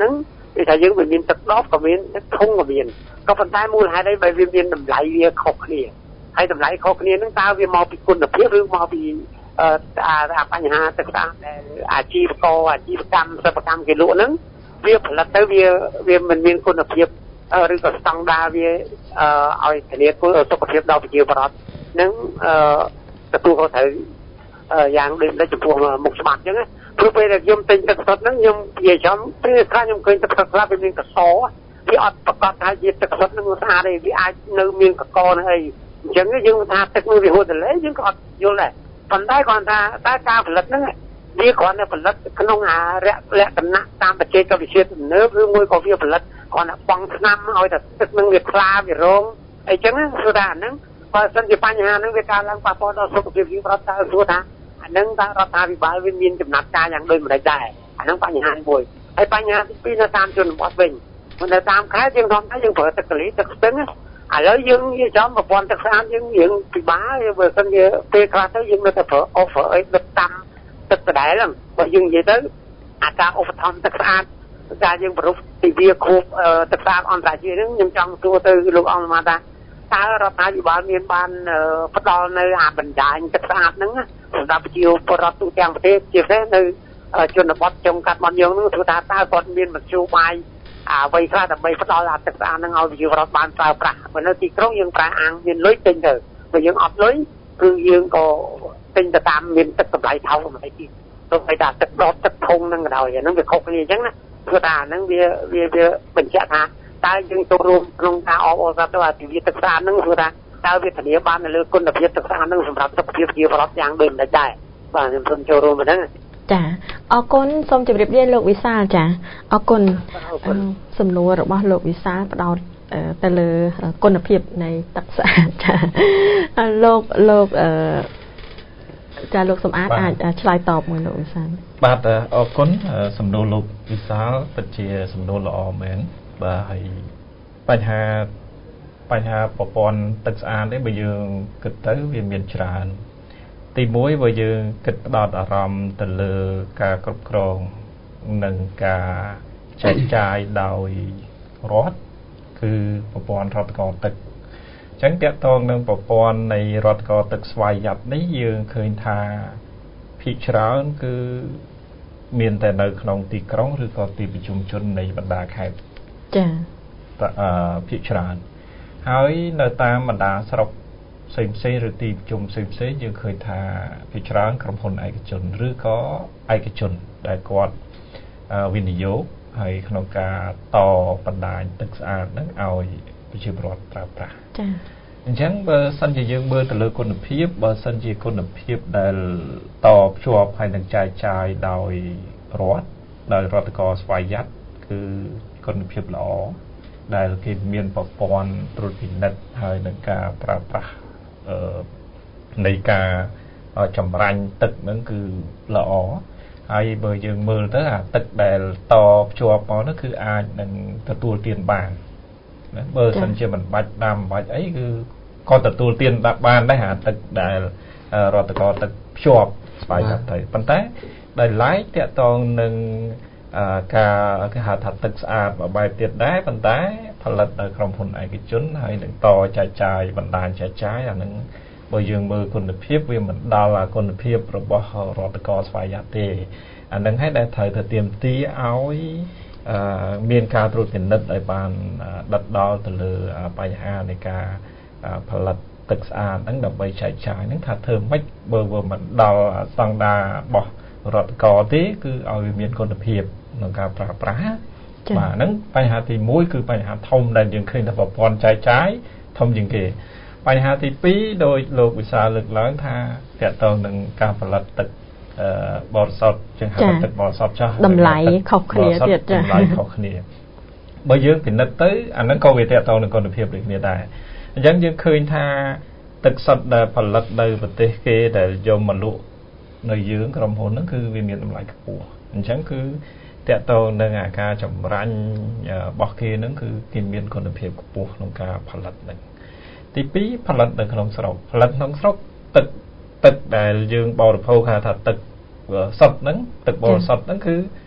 vì thế những mình tập đốt có miếng không có miếng có phần tay mua hai đấy bởi vì miếng đầm lại vì khóc kia hay đầm lại khóc kia nó tao vì mau bị quân đập phía mau bị à àปัญหาต่างๆอาชีพกอาชีพกรรมศิลปกรรมกี่ลูกนั้นเวียผลัดแต่เวียเวียมันมีคุณภาพเออหรือก็สตังดาเวียเอ่อเอาเฉลี่ยคุณสุขภาพดาวไปเกี่ยวกับนั้นเอ่อกระตุ้นเขาถือเอ่ออย่างเดิมได้จุดพวงมุกสมัครยังไงเพื่อไปเรียมเป็นตะกดนั้นยังเยี่ยช้ำเพื่อข้ายังเคยตะกดลาเป็นเมียงกระสอที่อัดประกอบทายเยี่ยตะกดนั้นสะอาดเลยที่อาจเนื้อเมียงกระกอนะไอ้ยังก็ยังทาตะมือไปหัวแต่เลยยังก็อัดอยู่เลยปันได้ก่อนทาได้การผลิตนั่นแหละดีก่อนเนี่ยผลิตขนมหาและและกันนะตามประเทศกับวิเศษเนื้อหรือมวยกอล์ฟผลิตก่อนฟังน้ำเอาแต่ตึกนึงเวียคลาเวียร้องไอ้จังนั้นสุดานั้นพอสัญญาปัญหานั้นเวลาลังปะปอเราสุขภาพยิ่งรัฐสุดาอันนั้นถ้ารัฐวิบาลวิญญาณจำหนักใจอย่างโดยไม่ได้อันนั้นปัญหาบ่อยไอ้ปัญหาที่ปีนตามจนวัดเป็นมันจะตามใครยังทำได้ยังเปิดตะกรีตะตึงอ่ะแล้วยังยังจอมมาปอนตะสามยังยังปีบ้ายังเปิดสัญญาเปคลาแล้วยังไม่ตะเผอออฟเฟอร์ไอ้ตะตำตะกระไดแล้วพอยังยังtớiอาการออฟทอมตะสามการยังปลุกตีเบียคูเอ่อตะสามอันตรายยังยังจังตัวตัวลูกออกมาตาตาเราตาอยู่บ้านเมียนบ้านเอ่อพอตอนในอาบรรดาตะสามนั้นสำหรับจิวปรตุจังประเทศเจ้าแท้ในจนบดจงกัดมันยังนึกถึงตาตาก่อนเมียนมันชูใบอ่าใบคลาดใบพอตอนลาตะสามนั้นเอาจิวรัฐบาลสาวประเหมือนที่ครองยังประอังเมียนลุยติงเถอะไปยังอัดลุยคือยังก็ติงตะตามเมียนตะกระไรเท่าไหร่ที่ต้องไปด่าตะรอดตะทงนั่งเราอย่างนั้นไปคบกันยังนะเพื่อด่านั่งเบียเบียเบียเป็นเจ้าท่าตายยังตัวรวมลงตาออกออกตัวที่วิตะสามนั่งเพื่อด่าตายวิทยาบ้านเลยคนแบบวิตะสามนั่งสำหรับสักเพียบเพียบรับอย่างเดิมได้ได้บ้านยังทนโจรวมมาทั้งจ้ะออกคนสมจิตเรียบเรียนโลกวิสาจ้ะออกคนสำนวนหรือว่าโลกวิสาเราแต่เลยคนเพียบในตักษะจ้ะโลกโลกจะโลกสมอาร์ตอาจจะชลายตอบเหมือนโลกวิสาบาดออกคนสำนวนโลกวิสาปัจเจสำนวนละอเหมือนบ่ให้ปัญหาปัญหาปปอนตักษะได้ไปยืงกึศtớiวิมีนจรานตีมวยไปยืงกึศดอดอารมณ์ตะเลอกากรบกรองหนึ่งกาใช้จ่ายโดยรถคือปปอนรัฐกรตึกฉันเตะตองหนึ่งปปอนในรัฐกรตึกสวายหยัดนี้ยืงเคยทาพิจารณาคือมีนแต่ในขนมตีกร้องหรือก็ตีประชุมชนในบรรดาแขกจ้ะพิจารณาหายในตามบรรดาสระเซ็มเซหรือตีประชุมเซ็มเซยังเคยทาพิจารณากรมพลไอกชนหรือก็ไอกชนได้กอดวินิโยให้ขนมกาต่อบรรดาตึกสะอาดนั้นเอาไปชิบรอดปราบปราจ้ะอย่างเช่นเบอร์สัญญายังเบอร์ตะเลคนเพียบเบอร์สัญญาคนเพียบได้ตอบชัวร์ภายในใจใจโดยรถโดยรถกอสวายยัดคือคนเพียบหล่อได้กินเมียนปะปอนตรุษพินัดให้ในการปราบปราในการจำรันตึกนั่นคือหล่อไอ้เบอร์ยังมือตั้งแต่ตึกได้ตอบชัวร์ปอนั่นคืออาหนึ่งตัวเตียนบานเบอร์สัญญามันบัดดำบัดไอ้คือก็ตัวเตียนบานได้หาตึกได้รถกอตึกชัวร์ไปแบบไหนปัญหาได้ไล่เตะตองหนึ่งการหาถัดตึกสะอาดใบเตียนได้ปัญหาผลิตโดยกรมพลไอกชนให้หนึ่งต่อใจใจบรรดาใจใจอันนั้นเบอร์ยังเบอร์คนเพียบเวียนเหมือนดาวคนเพียบระบบรถกอสไฟยัดเตอันนั้นให้ได้ถ่ายเตรียมตีเอาเมียนการตรวจเห็นนัดในบานดัดดาวตะลือไปหาในการผลิตตึกสะอาดนั้นดับใบฉายฉายนั้นถ้าเธอไม่เบอร์เบอร์มันดาวสังดาบอกรถกอที่คือเอาเมียนคนเพียบในการปราบปรามานั้นไปหาที่มุ้ยคือไปหาทมได้ยังเคยทำปอนใจใจทมยังเกไปหาที่ปีโดยโลกวิชาลึกล้างท่าแต่ตอนหนึ่งการผลิตตึกบอร์สดจึงหาตึกบอร์สดจ้าดำไหลเขาเคลียร์เดียดจ้ะดำไหลเขาเคลียร์เบอร์ยืงเป็นนัดตื้ออันนั้นก็เวทีตอนหนึ่งคนเพียบเลยเนี่ยได้ยังยังเคยท่าตึกสดได้ผลิตได้ปฏิเกตได้ยมมลุในยืงกรมพลนั่นคือวิมีดำไหลกระปูอันฉันคือแต่ตอนหนึ่งอาการจำรันบอกเกนั่นคือกินเมียนคนเพียบกระปูลงการผลิตหนึ่งที่ปีผลิตในขนมสระผลิตขนมสระตึกตึกได้ยืงบอร์โพคาถัดตึกสดนั้นตึกบอร์สดนั้นคือ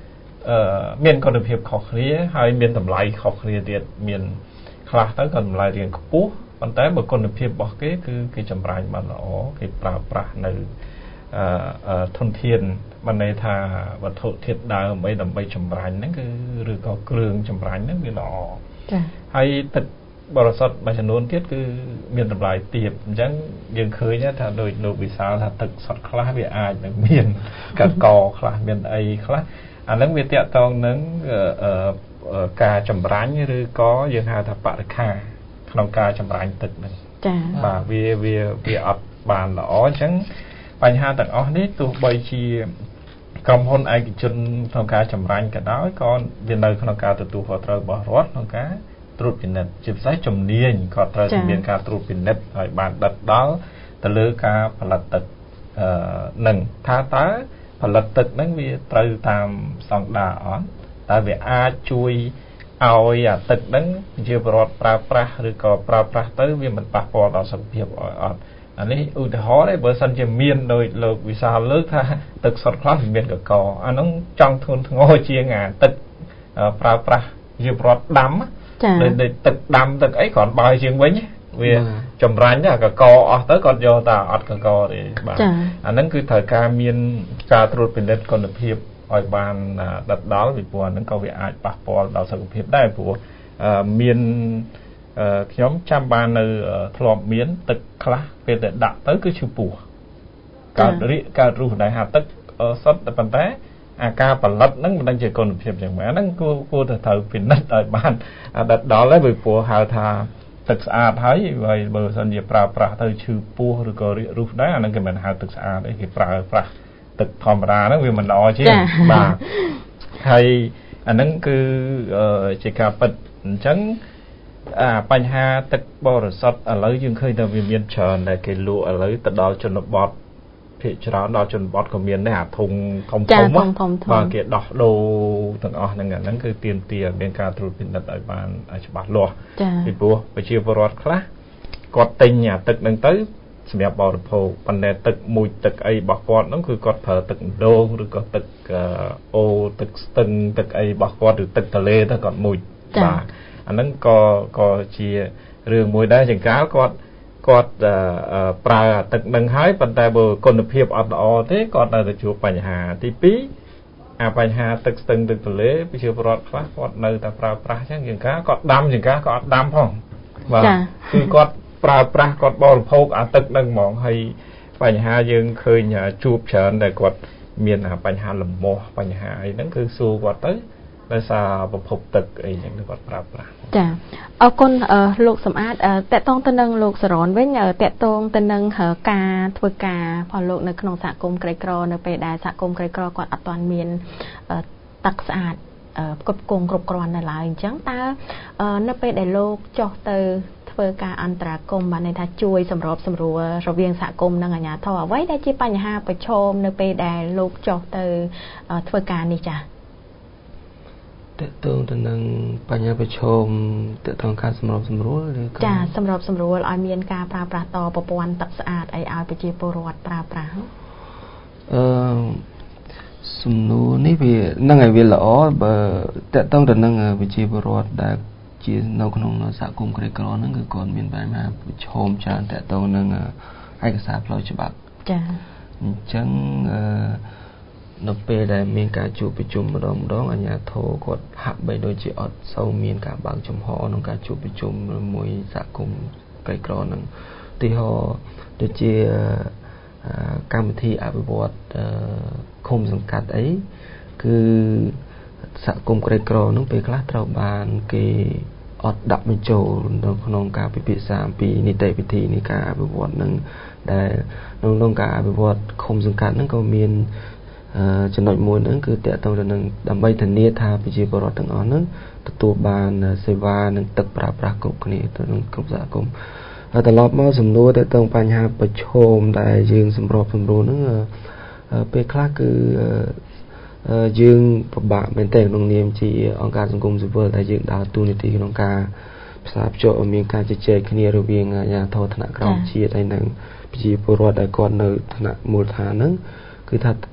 មានគុណភាពខុសគ្នាហើយមានតម្លៃខុសគ្នាទៀតមានខ្លះទៅក៏តម្លៃរៀងខ្ពស់ប៉ុន្តែបើគុណភាពរបស់គេគឺគេចម្រាញ់បានល្អគេប្រើប្រាស់នៅអឺធនធានបានន័យថាវត្ថុធាតុដើមអីដើម្បីចម្រាញ់ហ្នឹងគឺឬក៏គ្រឿងចម្រាញ់ហ្នឹងវាល្អចា៎ហើយទឹកបរិសុទ្ធមួយចំនួនទៀតគឺមានតម្លៃទាបអញ្ចឹងយើងឃើញថាដោយលោកវិសាលថាទឹកសុទ្ធខ្លះវាអាចនឹងមានកកខ្លះមានអីខ្លះអាហ្នឹងវាតាក់ទងនឹងការចម្រាញ់ឬក៏យើងហៅថាបរិក្ខារក្នុងការចម្រាញ់ទឹកហ្នឹងចា៎បាទវាវាវាអត់បានល្អអញ្ចឹងបញ្ហាទាំងអស់នេះទោះបីជាក្រុមហ៊ុនឯកជនក្នុងការចម្រាញ់ក៏ដោយក៏វានៅក្នុងការទទួលខុសត្រូវរបស់រដ្ឋក្នុងការត្រួតពិនិត្យជាពិសេសជំនាញក៏ត្រូវតែមានការត្រួតពិនិត្យឲ្យបានដិតដល់ទៅលើការផលិតទឹកអឺនឹងថាតើផលិតទឹកហ្នឹងវាត្រូវតាមស្តង់ដារអត់តើវាអាចជួយឲ្យអាទឹកហ្នឹងជាប្រវត្តិប្រើប្រាស់ឬក៏ប្រើប្រាស់ទៅវាមិនប៉ះពាល់ដល់សុខភាពអត់អានេះឧទាហរណ៍ឯបើសិនជាមានដោយលោកវិសាលលើកថាទឹកសុទ្ធខ្លះវាមានកកអាហ្នឹងចង់ធ្ងន់ធ្ងរជាងអាទឹកប្រើប្រាស់ជាប្រវត្តិដាំដូចទឹកដាំទឹកអីគ្រាន់បើជាងវិញវាចម្រាញ់តែកកអស់ទៅគាត់យកតែអត់កកទេបាទអាហ្នឹងគឺត្រូវការមានការត្រួតពិនិត្យគុណភាពឲ្យបានដិតដល់ពីព្រោះអាហ្នឹងក៏វាអាចប៉ះពាល់ដល់សុខភាពដែរព្រោះមានខ្ញុំចាំបាននៅធ្លាប់មានទឹកខ្លះពេលតែដាក់ទៅគឺឈឺពោះកើតរីកកើតរុះដែរហាទឹកសុទ្ធតែប៉ុន្តែអាការផលិតហ្នឹងមិនដឹងជាគុណភាពយ៉ាងម៉េចហ្នឹងគួរគួរតែត្រូវពិនិត្យឲ្យបានដិតដល់ហើយព្រោះហៅថាទឹកស្អាតហើយបើសិនជាប្រើប្រាស់ទៅឈឺពោះឬក៏រីករុះដែរអាហ្នឹងគេមិនហៅទឹកស្អាតទេគេប្រើប្រាស់ទឹកធម្មតាហ្នឹងវាមិនល្អជាងបាទហើយអាហ្នឹងគឺជាការពិតអញ្ចឹងអាបញ្ហាទឹកបរិសុទ្ធឥឡូវយើងឃើញថាវាមានច្រើនដែលគេលក់ឥឡូវទៅដល់ជនបទភាគច្រើនដល់ជនបទក៏មានដែរអាធុងធំធំបាទគេដោះដូរទាំងអស់ហ្នឹងអាហ្នឹងគឺទាមទារមានការត្រួតពិនិត្យឲ្យបានច្បាស់លាស់ពីព្រោះប្រជាពលរដ្ឋខ្លះគាត់ទិញអាទឹកហ្នឹងទៅសម្រាប់បរិភោគប៉ុន្តែទឹកមួយទឹកអីរបស់គាត់ហ្នឹងគឺគាត់ប្រើទឹកដូងឬក៏ទឹកអូទឹកស្ទឹងទឹកអីរបស់គាត់ឬទឹកទន្លេទៅគាត់មួយបាទអាហ្នឹងក៏ក៏ជារឿងមួយដែរចង្កាលគាត់គាត់ប្រើទឹកនឹងហើយប៉ុន្តែបើគុណភាពអត់ល្អទេគាត់នៅតែជួបបញ្ហាទីពីរអាបញ្ហាទឹកស្ទឹងទឹកទន្លេប្រជាពលរដ្ឋខ្លះគាត់នៅតែប្រើប្រាស់អញ្ចឹងចង្កាលគាត់ដាំចង្កាលក៏អត់ដាំផងបាទគឺគាត់ប្រើប្រាស់គាត់បរិភោគអាទឹកនឹងហ្មងហើយបញ្ហាយើងឃើញជួបច្រើនតែគាត់មានបញ្ហាលំមាស់បញ្ហាអីហ្នឹងគឺសួរគាត់ទៅដោយសារប្រភពទឹកអីចឹងគាត់ប្រើប្រាស់ចាអរគុណលោកសំអាតតកតងទៅនឹងលោកសរនវិញតកតងទៅនឹងការធ្វើការផងលោកនៅក្នុងសហគមន៍ក្រីក្រនៅពេលដែលសហគមន៍ក្រីក្រគាត់អត់ទាន់មានទឹកស្អាតគ្រប់គងគ្រប់គ្រាន់នៅឡើយអញ្ចឹងតើនៅពេលដែលលោកចុះទៅធ្វើការអន្តរាគមន៍បានន័យថាជួយសម្របសម្រួលរវាងសហគមន៍និងអាជ្ញាធរអ្វីដែលជាបញ្ហាប្រឈមនៅពេលដែលលោកចុះទៅធ្វើការនេះចាតើតើទៅនឹងបញ្ហាប្រឈមតើតើការសម្របសម្រួលឬក៏ចាសម្របសម្រួលឲ្យមានការប្រើប្រាស់តប្រព័ន្ធទឹកស្អាតអីឲ្យប្រជាពលរដ្ឋប្រើប្រាស់អឺសំណួរនេះវានឹងឲ្យវាល្អបើតើតើទៅនឹងប្រជាពលរដ្ឋដែលជានៅក្នុងសហគមន៍ក្រីក្រហ្នឹងគឺគាត់មានបញ្ហាប្រឈមច្រើនតើតើនឹងឯកសារផ្លូវច្បាប់ចាអញ្ចឹងអឺនៅពេលដែលមានការជួបប្រជុំម្ដងម្ដងអាជ្ញាធរគាត់ហាក់បីដូចជាអត់សូវមានការបើកចំហក្នុងការជួបប្រជុំជាមួយសហគមន៍ក្រីក្រហ្នឹងទីហោដូចជាកម្មវិធីអភិវឌ្ឍឃុំសង្កាត់អីគឺសហគមន៍ក្រីក្រហ្នឹងពេលខ្លះត្រូវបានគេអត់ដាក់បញ្ចូលនៅក្នុងការពិភាក្សាអំពីនីតិវិធីនៃការអភិវឌ្ឍហ្នឹងដែលក្នុងការអភិវឌ្ឍឃុំសង្កាត់ហ្នឹងក៏មានចំណុចមួយហ្នឹងគឺតកតងទៅនឹងដើម្បីធានាថាប្រជាពលរដ្ឋទាំងអស់ហ្នឹងទទួលបានសេវានិងទឹកប្រើប្រាស់គ្រប់គ្នាទៅក្នុងគ្រប់សហគមន៍ហើយត្រឡប់មកសំណួរតកតងបញ្ហាប្រឈមដែលយើងសម្របសម្រួលហ្នឹងពេលខ្លះគឺយើងពិបាកមែនទែនក្នុងនាមជាអង្គការសង្គមស៊ីវិលដែលយើងដើរតួនាទីក្នុងការផ្សារភ្ជាប់ឲ្យមានការជជែកគ្នារវាងអាជ្ញាធរថ្នាក់ក្រោមជាតិហើយនិងប្រជាពលរដ្ឋដែលគាត់នៅថ្នាក់មូលដ្ឋានហ្នឹងគឺថា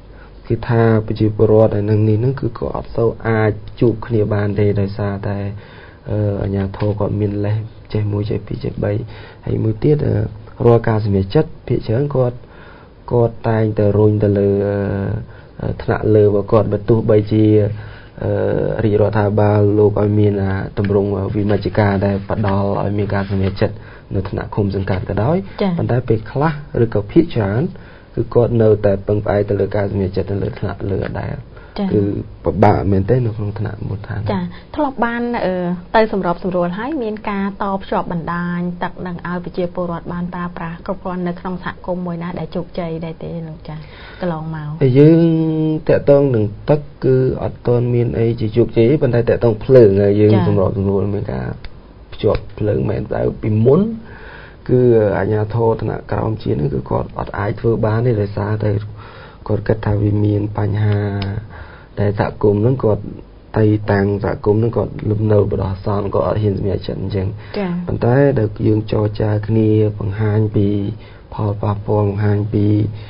គឺថាប្រជាពលរដ្ឋឯនឹងនេះនឹងគឺក៏អត់សូវអាចជួបគ្នាបានទេដោយសារតែអាជ្ញាធរគាត់មានលេសចេះមួយចេះពីរចេះបីហើយមួយទៀតរាល់ការសម្រេចចិត្តភាគច្រើនគាត់គាត់តែងតែរុញទៅលើថ្នាក់លើរបស់គាត់បើទោះបីជារាជរដ្ឋាភិបាលលោកឲ្យមានតម្រង់វិមជ្ឈការដែលផ្ដល់ឲ្យមានការសម្រេចចិត្តនៅថ្នាក់ឃុំសង្កាត់ក៏ដោយប៉ុន្តែពេលខ្លះឬក៏ភាគច្រើនគឺគាត់នៅតែពឹងផ្អែកទៅលើការសម្រេចចិត្តនៅលើថ្នាក់លើអដែរគឺពិបាកមែនទេនៅក្នុងថ្នាក់មូលដ្ឋានចាធ្លាប់បានទៅសម្របសម្រួលហើយមានការតភ្ជាប់បណ្ដាញទឹកនឹងឲ្យប្រជាពលរដ្ឋបានប្រើប្រាស់គ្រប់គ្រាន់នៅក្នុងសហគមន៍មួយណាដែលជោគជ័យដែរទេលោកចាកន្លងមកយើងតកតងនឹងទឹកគឺអត់ទាន់មានអីជាជោគជ័យប៉ុន្តែតកតងភ្លើងហើយយើងសម្របសម្រួលមានការភ្ជាប់ភ្លើងមែនតែពីមុនគឺអាជ្ញាធរថ្នាក់ក្រោមជាតិនេះគឺគាត់អត់អាចធ្វើបានទេដោយសារតែគាត់គិតថាវាមានបញ្ហាតែសហគមន៍ហ្នឹងគាត់តៃតាំងសហគមន៍ហ្នឹងគាត់លំនៅបដោះសន្នគាត់អត់ហ៊ានសម្រេចចិត្តអញ្ចឹងប៉ុន្តែដល់យើងចរចាគ្នាបង្ហាញពីផលប៉ះពាល់បង្ហាញពី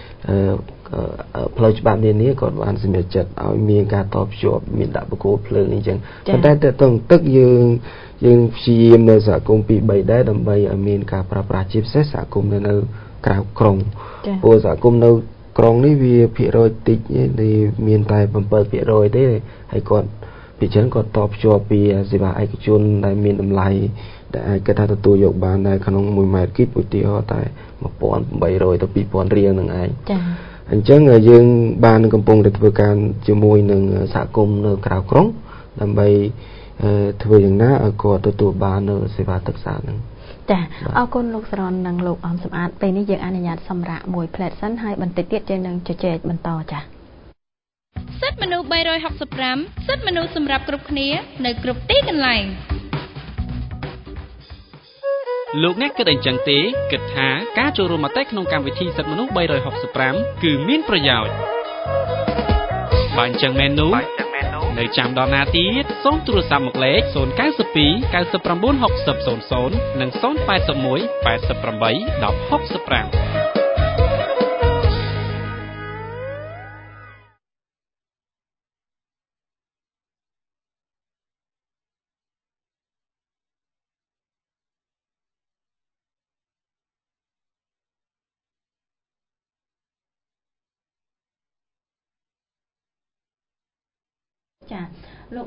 ផ្លូវច្បាប់នានាគាត់បានសម្រេចចិត្តឲ្យមានការតភ្ជាប់មានដាក់បកគោភ្លើងអីចឹងប៉ុន្តែទៅទៅទឹកយើងយើងព្យាយាមនៅសហគមន៍ពីរបីដែរដើម្បីឲ្យមានការប្រើប្រាស់ជាពិសេសសហគមន៍នៅក្រៅក្រុងព្រោះសហគមន៍នៅក្រុងនេះវាភាគរយតិចទេមានតែbảyភាគរយទេហើយគាត់ពីច្រើនគាត់តភ្ជាប់ពីសេវាឯកជនដែលមានតម្លៃដែលអាចគេថាទទួលយកបាននៅក្នុងមួយម៉ែត្រគីបឧទាហរណ៍តែmột nghìn bảy trămទៅពីរពាន់រៀលនឹងឯងចា៎អញ្ចឹងយើងបានកំពុងតែធ្វើការជាមួយនឹងសហគមន៍នៅក្រៅក្រុងដើម្បីធ្វើយ៉ាងណាឲ្យគាត់ទទួលបាននៅសេវាទឹកស្អាតហ្នឹងចាអរគុណលោកសរននិងលោកអំសម្អាតពេលនេះយើងអនុញ្ញាតសម្រាប់មួយផ្លែតសិនហើយបន្តិចទៀតយើងនឹងជជែកបន្តចាសិទ្ធិមនុស្សបីរយហកសិបប្រាំសិទ្ធិមនុស្សសម្រាប់គ្រប់គ្នានៅគ្រប់ទីកន្លែងលោកអ្នកគិតអញ្ចឹងទេគិតថាការចូលរួមមតិក្នុងកម្មវិធីសិទ្ធិមនុស្សបីរយហកសិបប្រាំគឺមានប្រយោជន៍បើអញ្ចឹងមែននោះនៅចាំដល់ណាទៀតសូមទូរស័ព្ទមកលេខศูนย์ เก้า สอง เก้า เก้า หก ศูนย์ ศูนย์ ศูนย์ និង ศูนย์ แปด หนึ่ง แปด แปด หก หก ห้าចាលោក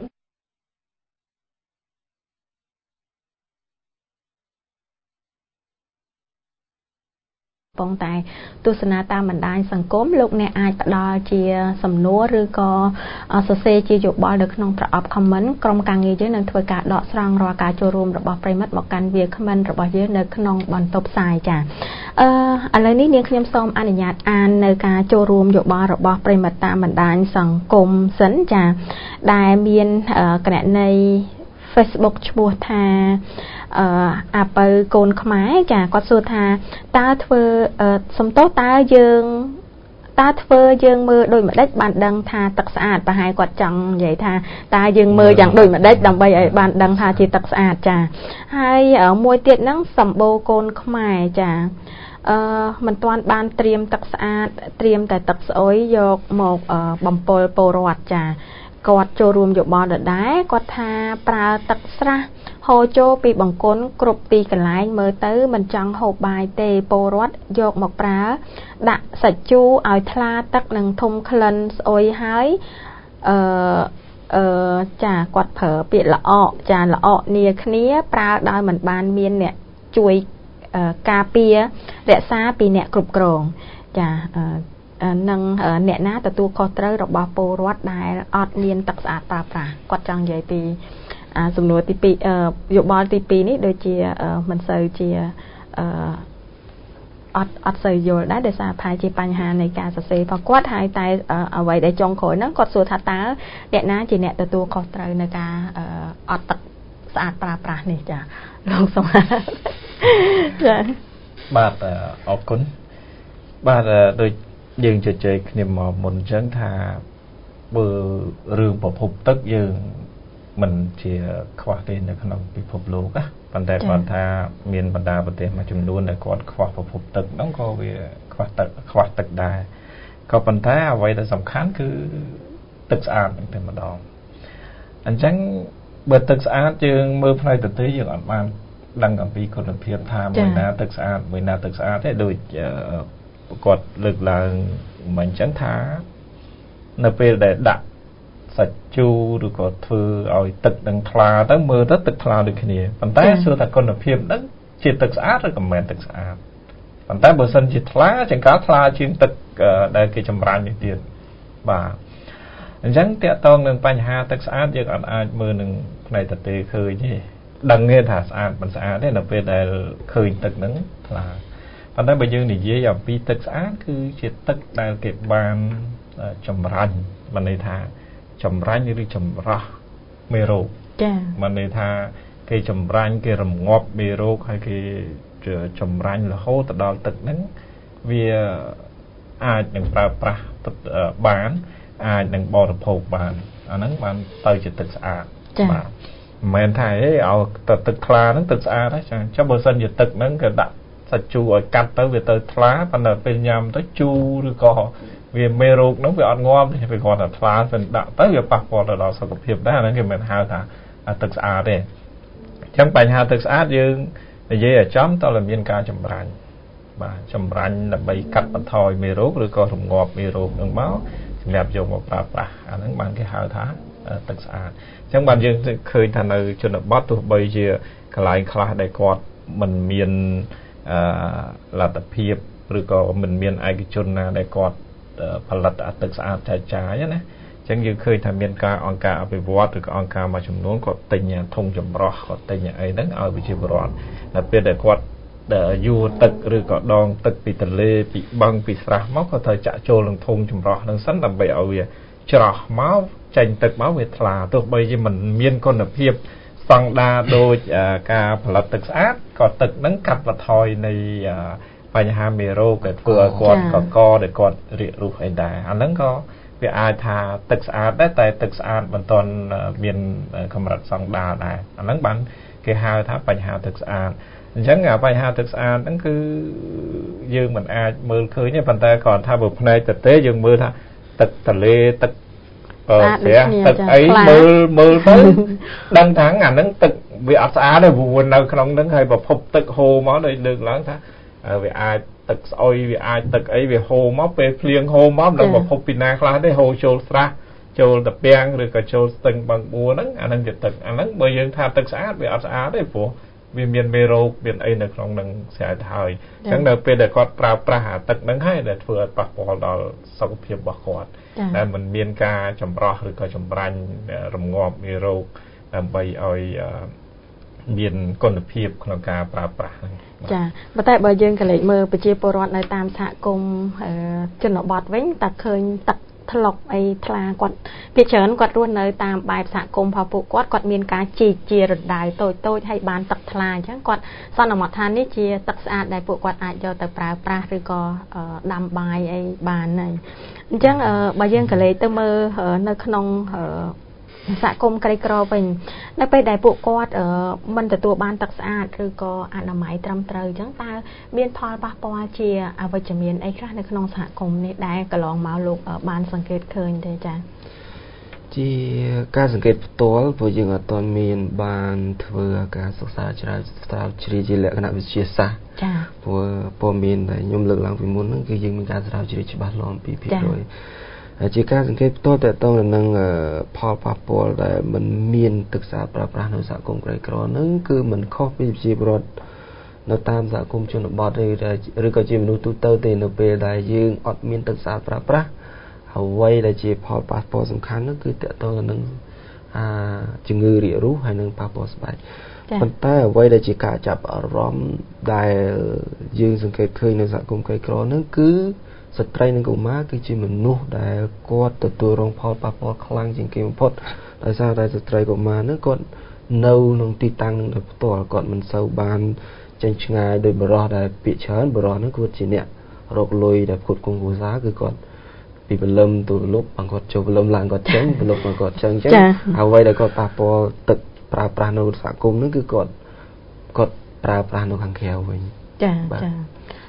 ប៉ុន្តែទស្សនាតាមបណ្ដាញសង្គមលោកអ្នកអាចផ្ដល់ជាសំណួរឬក៏សរសេរជាយោបល់នៅក្នុងប្រអប់ comment ក្រុមការងារយើងនឹងធ្វើការដកស្រង់រាល់ការចូលរួមរបស់ប្រិមិត្តមកកាន់វា comment របស់យើងនៅក្នុងបន្ទប់ផ្សាយចាអឺឥឡូវនេះនាងខ្ញុំសូមអនុញ្ញាតអាននៅការចូលរួមយោបល់របស់ប្រិមិត្តតាមបណ្ដាញសង្គមសិនចាដែលមានគណនី Facebook ឈ្មោះថាអឺអាពៅកូនខ្មែរចាគាត់សួរថាតើធ្វើសំទោសតើយើងតើធ្វើយើងមើលដូចម្ដេចបានដឹងថាទឹកស្អាតប្រហែលគាត់ចង់និយាយថាតើយើងមើលយ៉ាងដូចម្ដេចដើម្បីឲ្យបានដឹងថាជាទឹកស្អាតចាហើយមួយទៀតហ្នឹងសម្បូរកូនខ្មែរចាអឺមិនទាន់បានត្រៀមទឹកស្អាតត្រៀមតែទឹកស្អុយយកមកបំពល់ពលរដ្ឋចាគាត់ចូលរួមយោបល់ដដែលគាត់ថាប្រើទឹកស្រះហូរចូលពីបង្គន់គ្រប់ទីកន្លែងមើលទៅមិនចង់ហូបបាយទេពលរដ្ឋយកមកប្រើដាក់សាច់ជូរឲ្យថ្លាទឹកនិងធំក្លិនស្អុយហើយអឺអឺចាគាត់ប្រើពាក្យល្អកចាល្អកនីគ្នាប្រើដោយមិនបានមានអ្នកជួយការពាររក្សាពីអ្នកគ្រប់គ្រងចានឹងអ្នកណាទទួលខុសត្រូវរបស់ពលរដ្ឋដែលអត់មានទឹកស្អាតប្រើប្រាស់គាត់ចង់និយាយពីសំណួរទីពីរយោបល់ទីពីរនេះដូចជាមិនសូវជាអត់អត់សូវយល់ដែរដោយសារថាជាបញ្ហានៃការសរសេររបស់គាត់ហើយតែអ្វីដែលចុងក្រោយហ្នឹងគាត់សួរថាតើអ្នកណាជាអ្នកទទួលខុសត្រូវនៅការអត់ទឹកស្អាតប្រើប្រាស់នេះចាលោកសមចាបាទអរគុណបាទដូចយើងជជែកគ្នាមកមុនអញ្ចឹងថាបើរឿងប្រភពទឹកយើងមិនជាខ្វះទេនៅក្នុងពិភពលោកណាប៉ុន្តែគាត់ថាមានបណ្ដាប្រទេសមួយចំនួនដែលគាត់ខ្វះប្រភពទឹកហ្នឹងក៏វាខ្វះទឹកខ្វះទឹកដែរអក៏ប៉ុន្តែអ្វីដែលសំខាន់គឺទឹកស្អាតតែម្ដងអញ្ចឹងបើទឹកស្អាតយើងមើលផ្នែកទទេយើងអត់បានដឹងអំពីគុណភាពថាមួយណាទឹកស្អាតមួយណាទឹកស្អាតទេដូចគាត់លើកឡើងមិនអញ្ចឹងថានៅពេលដែលដាក់សាច់ជូរឬក៏ធ្វើឲ្យទឹកនឹងថ្លាទៅមើលទៅទឹកថ្លាដូចគ្នាប៉ុន្តែសួរថាគុណភាពហ្នឹងជាទឹកស្អាតឬក៏មិនទឹកស្អាតប៉ុន្តែបើសិនជាថ្លាចង្កោថ្លាជាងទឹកដែលគេចម្រាញ់នេះទៀតបាទអញ្ចឹងតកតងនឹងបញ្ហាទឹកស្អាតយើងអត់អាចមើលនឹងផ្នែកទទេឃើញទេដឹងទេថាស្អាតមិនស្អាតទេនៅពេលដែលឃើញទឹកហ្នឹងថ្លាប៉ុន្តែបើយើងនិយាយអំពីទឹកស្អាតគឺជាទឹកដែលគេបានចម្រាញ់បានន័យថាចម្រាញ់ឬចម្រោះមេរោគចា៎បានន័យថាគេចម្រាញ់គេរងាប់មេរោគហើយគេចម្រាញ់រហូតទៅដល់ទឹកហ្នឹងវាអាចនឹងប្រើប្រាស់បានអាចនឹងបរិភោគបានអាហ្នឹងបានទៅជាទឹកស្អាតបាទមិនមែនថាអេឲ្យទឹកថ្លាហ្នឹងទឹកស្អាតទេចា៎ចាំបើសិនជាទឹកហ្នឹងគេដាក់សាច់ជូរឲ្យកាត់ទៅវាទៅថ្លាប៉ុន្តែពេលញ៉ាំទៅជូរឬក៏វាមេរោគហ្នឹងវាអត់ងាប់ទេវាគ្រាន់តែថ្លាសិនដាក់ទៅវាប៉ះពាល់ទៅដល់សុខភាពដែរអាហ្នឹងគេមិនហៅថាទឹកស្អាតទេអញ្ចឹងបញ្ហាទឹកស្អាតយើងនិយាយឲ្យចំតើមានការចម្រាញ់បាទចម្រាញ់ដើម្បីកាត់បន្ថយមេរោគឬក៏រងាប់មេរោគហ្នឹងមកសម្រាប់យកមកប្រើប្រាស់អាហ្នឹងបានគេហៅថាទឹកស្អាតអញ្ចឹងបានយើងឃើញថានៅជនបទទោះបីជាកន្លែងខ្លះដែលគាត់មិនមានអឺលទ្ធភាពឬក៏មិនមានឯកជនណាដែលគាត់ផលិតទឹកស្អាតចែកចាយណាអញ្ចឹងយើងឃើញថាមានការអង្គការអភិវឌ្ឍឬក៏អង្គការមួយចំនួនគាត់ទិញធុងចម្រោះគាត់ទិញអីហ្នឹងឲ្យប្រជាពលរដ្ឋដល់ពេលដែលគាត់យួរទឹកឬក៏ដងទឹកពីទន្លេពីបឹងពីស្រះមកគាត់ត្រូវចាក់ចូលក្នុងធុងចម្រោះហ្នឹងសិនដើម្បីឲ្យវាច្រោះមកចេញទឹកមកវាថ្លាទោះបីជាមិនមានគុណភាពស្តង់ដារដូចការផលិតទឹកស្អាតក៏ទឹកហ្នឹងកាត់បន្ថយនៃបញ្ហាមេរោគដែលធ្វើឲ្យគាត់កកដែលគាត់រាករូសអីដែរអាហ្នឹងក៏វាអាចថាទឹកស្អាតដែរតែទឹកស្អាតមិនទាន់មានកម្រិតស្តង់ដារដែរអាហ្នឹងបានគេហៅថាបញ្ហាទឹកស្អាតអញ្ចឹងបញ្ហាទឹកស្អាតហ្នឹងគឺយើងមិនអាចមើលឃើញទេប៉ុន្តែគ្រាន់ថាបើផ្នែកទទេយើងមើលថាទឹកទន្លេទឹកអឺស្រះទឹកអីមើលមើលទៅដឹងថាអាហ្នឹងទឹកវាអត់ស្អាតទេព្រោះនៅក្នុងហ្នឹងហើយប្រភពទឹកហូរមកដោយលើកឡើងថាវាអាចទឹកស្អុយវាអាចទឹកអីវាហូរមកពេលភ្លៀងហូរមកដល់ប្រភពពីណាខ្លះទេហូរចូលស្រះចូលតាពាំងឬក៏ចូលស្ទឹងបឹងបួរហ្នឹងអាហ្នឹងជាទឹកអាហ្នឹងបើយើងថាទឹកស្អាតវាអត់ស្អាតទេព្រោះវាមានមេរោគមានអីនៅក្នុងហ្នឹងស្អាតហើយអញ្ចឹងនៅពេលដែលគាត់ប្រើប្រាស់អាទឹកហ្នឹងហើយដែលធ្វើឲ្យប៉ះពាល់ដល់សុខភាពរបស់គាត់ដែលមិនមានការចម្រោះឬក៏ចម្រាញ់រងាប់មេរោគដើម្បីឲ្យមានគុណភាពក្នុងការប្រើប្រាស់ហ្នឹងចាប៉ុន្តែបើយើងក៏លេចមើលប្រជាពលរដ្ឋនៅតាមសហគមន៍ជនបទវិញតែឃើញទឹកថ្លុកអីថ្លាគាត់ភាគច្រើនគាត់រស់នៅតាមបែបសហគមន៍របស់ពួកគាត់គាត់មានការជីកជារណ្ដៅតូចតូចហើយបានទឹកថ្លាអញ្ចឹងគាត់សន្មតថានេះជាទឹកស្អាតដែលពួកគាត់អាចយកទៅប្រើប្រាស់ឬក៏ដាំបាយអីបានហើយអញ្ចឹងបើយើងក៏លេចទៅមើលនៅក្នុងសហគមន៍ក្រីក្រវិញនៅពេលដែលពួកគាត់មិនទទួលបានទឹកស្អាតឬក៏អនាម័យត្រឹមត្រូវអញ្ចឹងតើមានផលប៉ះពាល់ជាអវិជ្ជមានអីខ្លះនៅក្នុងសហគមន៍នេះដែរកន្លងមកលោកបានសង្កេតឃើញទេចា៎ជាការសង្កេតផ្ទាល់ព្រោះយើងអត់ទាន់មានបានធ្វើការសិក្សាជ្រាវស្រាវជ្រាវជាលក្ខណៈវិទ្យាសាស្ត្រចា៎ព្រោះព័ត៌មានដែលខ្ញុំលើកឡើងពីមុនហ្នឹងគឺយើងមានការស្រាវជ្រាវច្បាស់លាស់អំពីភាគរយជាការសង្កេតផ្ទាល់តទៅនឹងផលប៉ះពាល់ដែលមិនមានទឹកស្អាតប្រើប្រាស់នៅសហគមន៍ក្រីក្រហ្នឹងគឺមិនខុសពីប្រជាពលរដ្ឋនៅតាមសហគមន៍ជនបទឬឬក៏ជាមនុស្សទូទៅទេនៅពេលដែលយើងអត់មានទឹកស្អាតប្រើប្រាស់អ្វីដែលជាផលប៉ះពាល់សំខាន់នោះគឺតទៅនឹងអាជំងឺរាករូសហើយនឹងប៉ះពាល់ស្បែកប៉ុន្តែអ្វីដែលជាការចាប់អារម្មណ៍ដែលយើងសង្កេតឃើញនៅសហគមន៍ក្រីក្រហ្នឹងគឺស្ត្រីនិងកុមារគឺជាមនុស្សដែលគាត់ទទួលរងផលប៉ះពាល់ខ្លាំងជាងគេបំផុតដោយសារតែស្ត្រីកុមារហ្នឹងគាត់នៅក្នុងទីតាំងនឹងដោយផ្ទាល់គាត់មិនសូវបានចេញឆ្ងាយដោយបរិះដែលពាក្យច្រើនបរិះហ្នឹងគាត់ជាអ្នករកលុយដែលផ្គត់ផ្គង់គ្រួសារគឺគាត់ពីព្រលឹមទៅលុបអង្គគាត់ចូលព្រលឹមឡើងគាត់ចេញព្រលឹមគាត់ចេញអញ្ចឹងអ្វីដែលគាត់ប៉ះពាល់ទឹកប្រើប្រាស់នៅសហគមន៍ហ្នឹងគឺគាត់គាត់ប្រើប្រាស់នៅខាងក្រៅវិញចាចា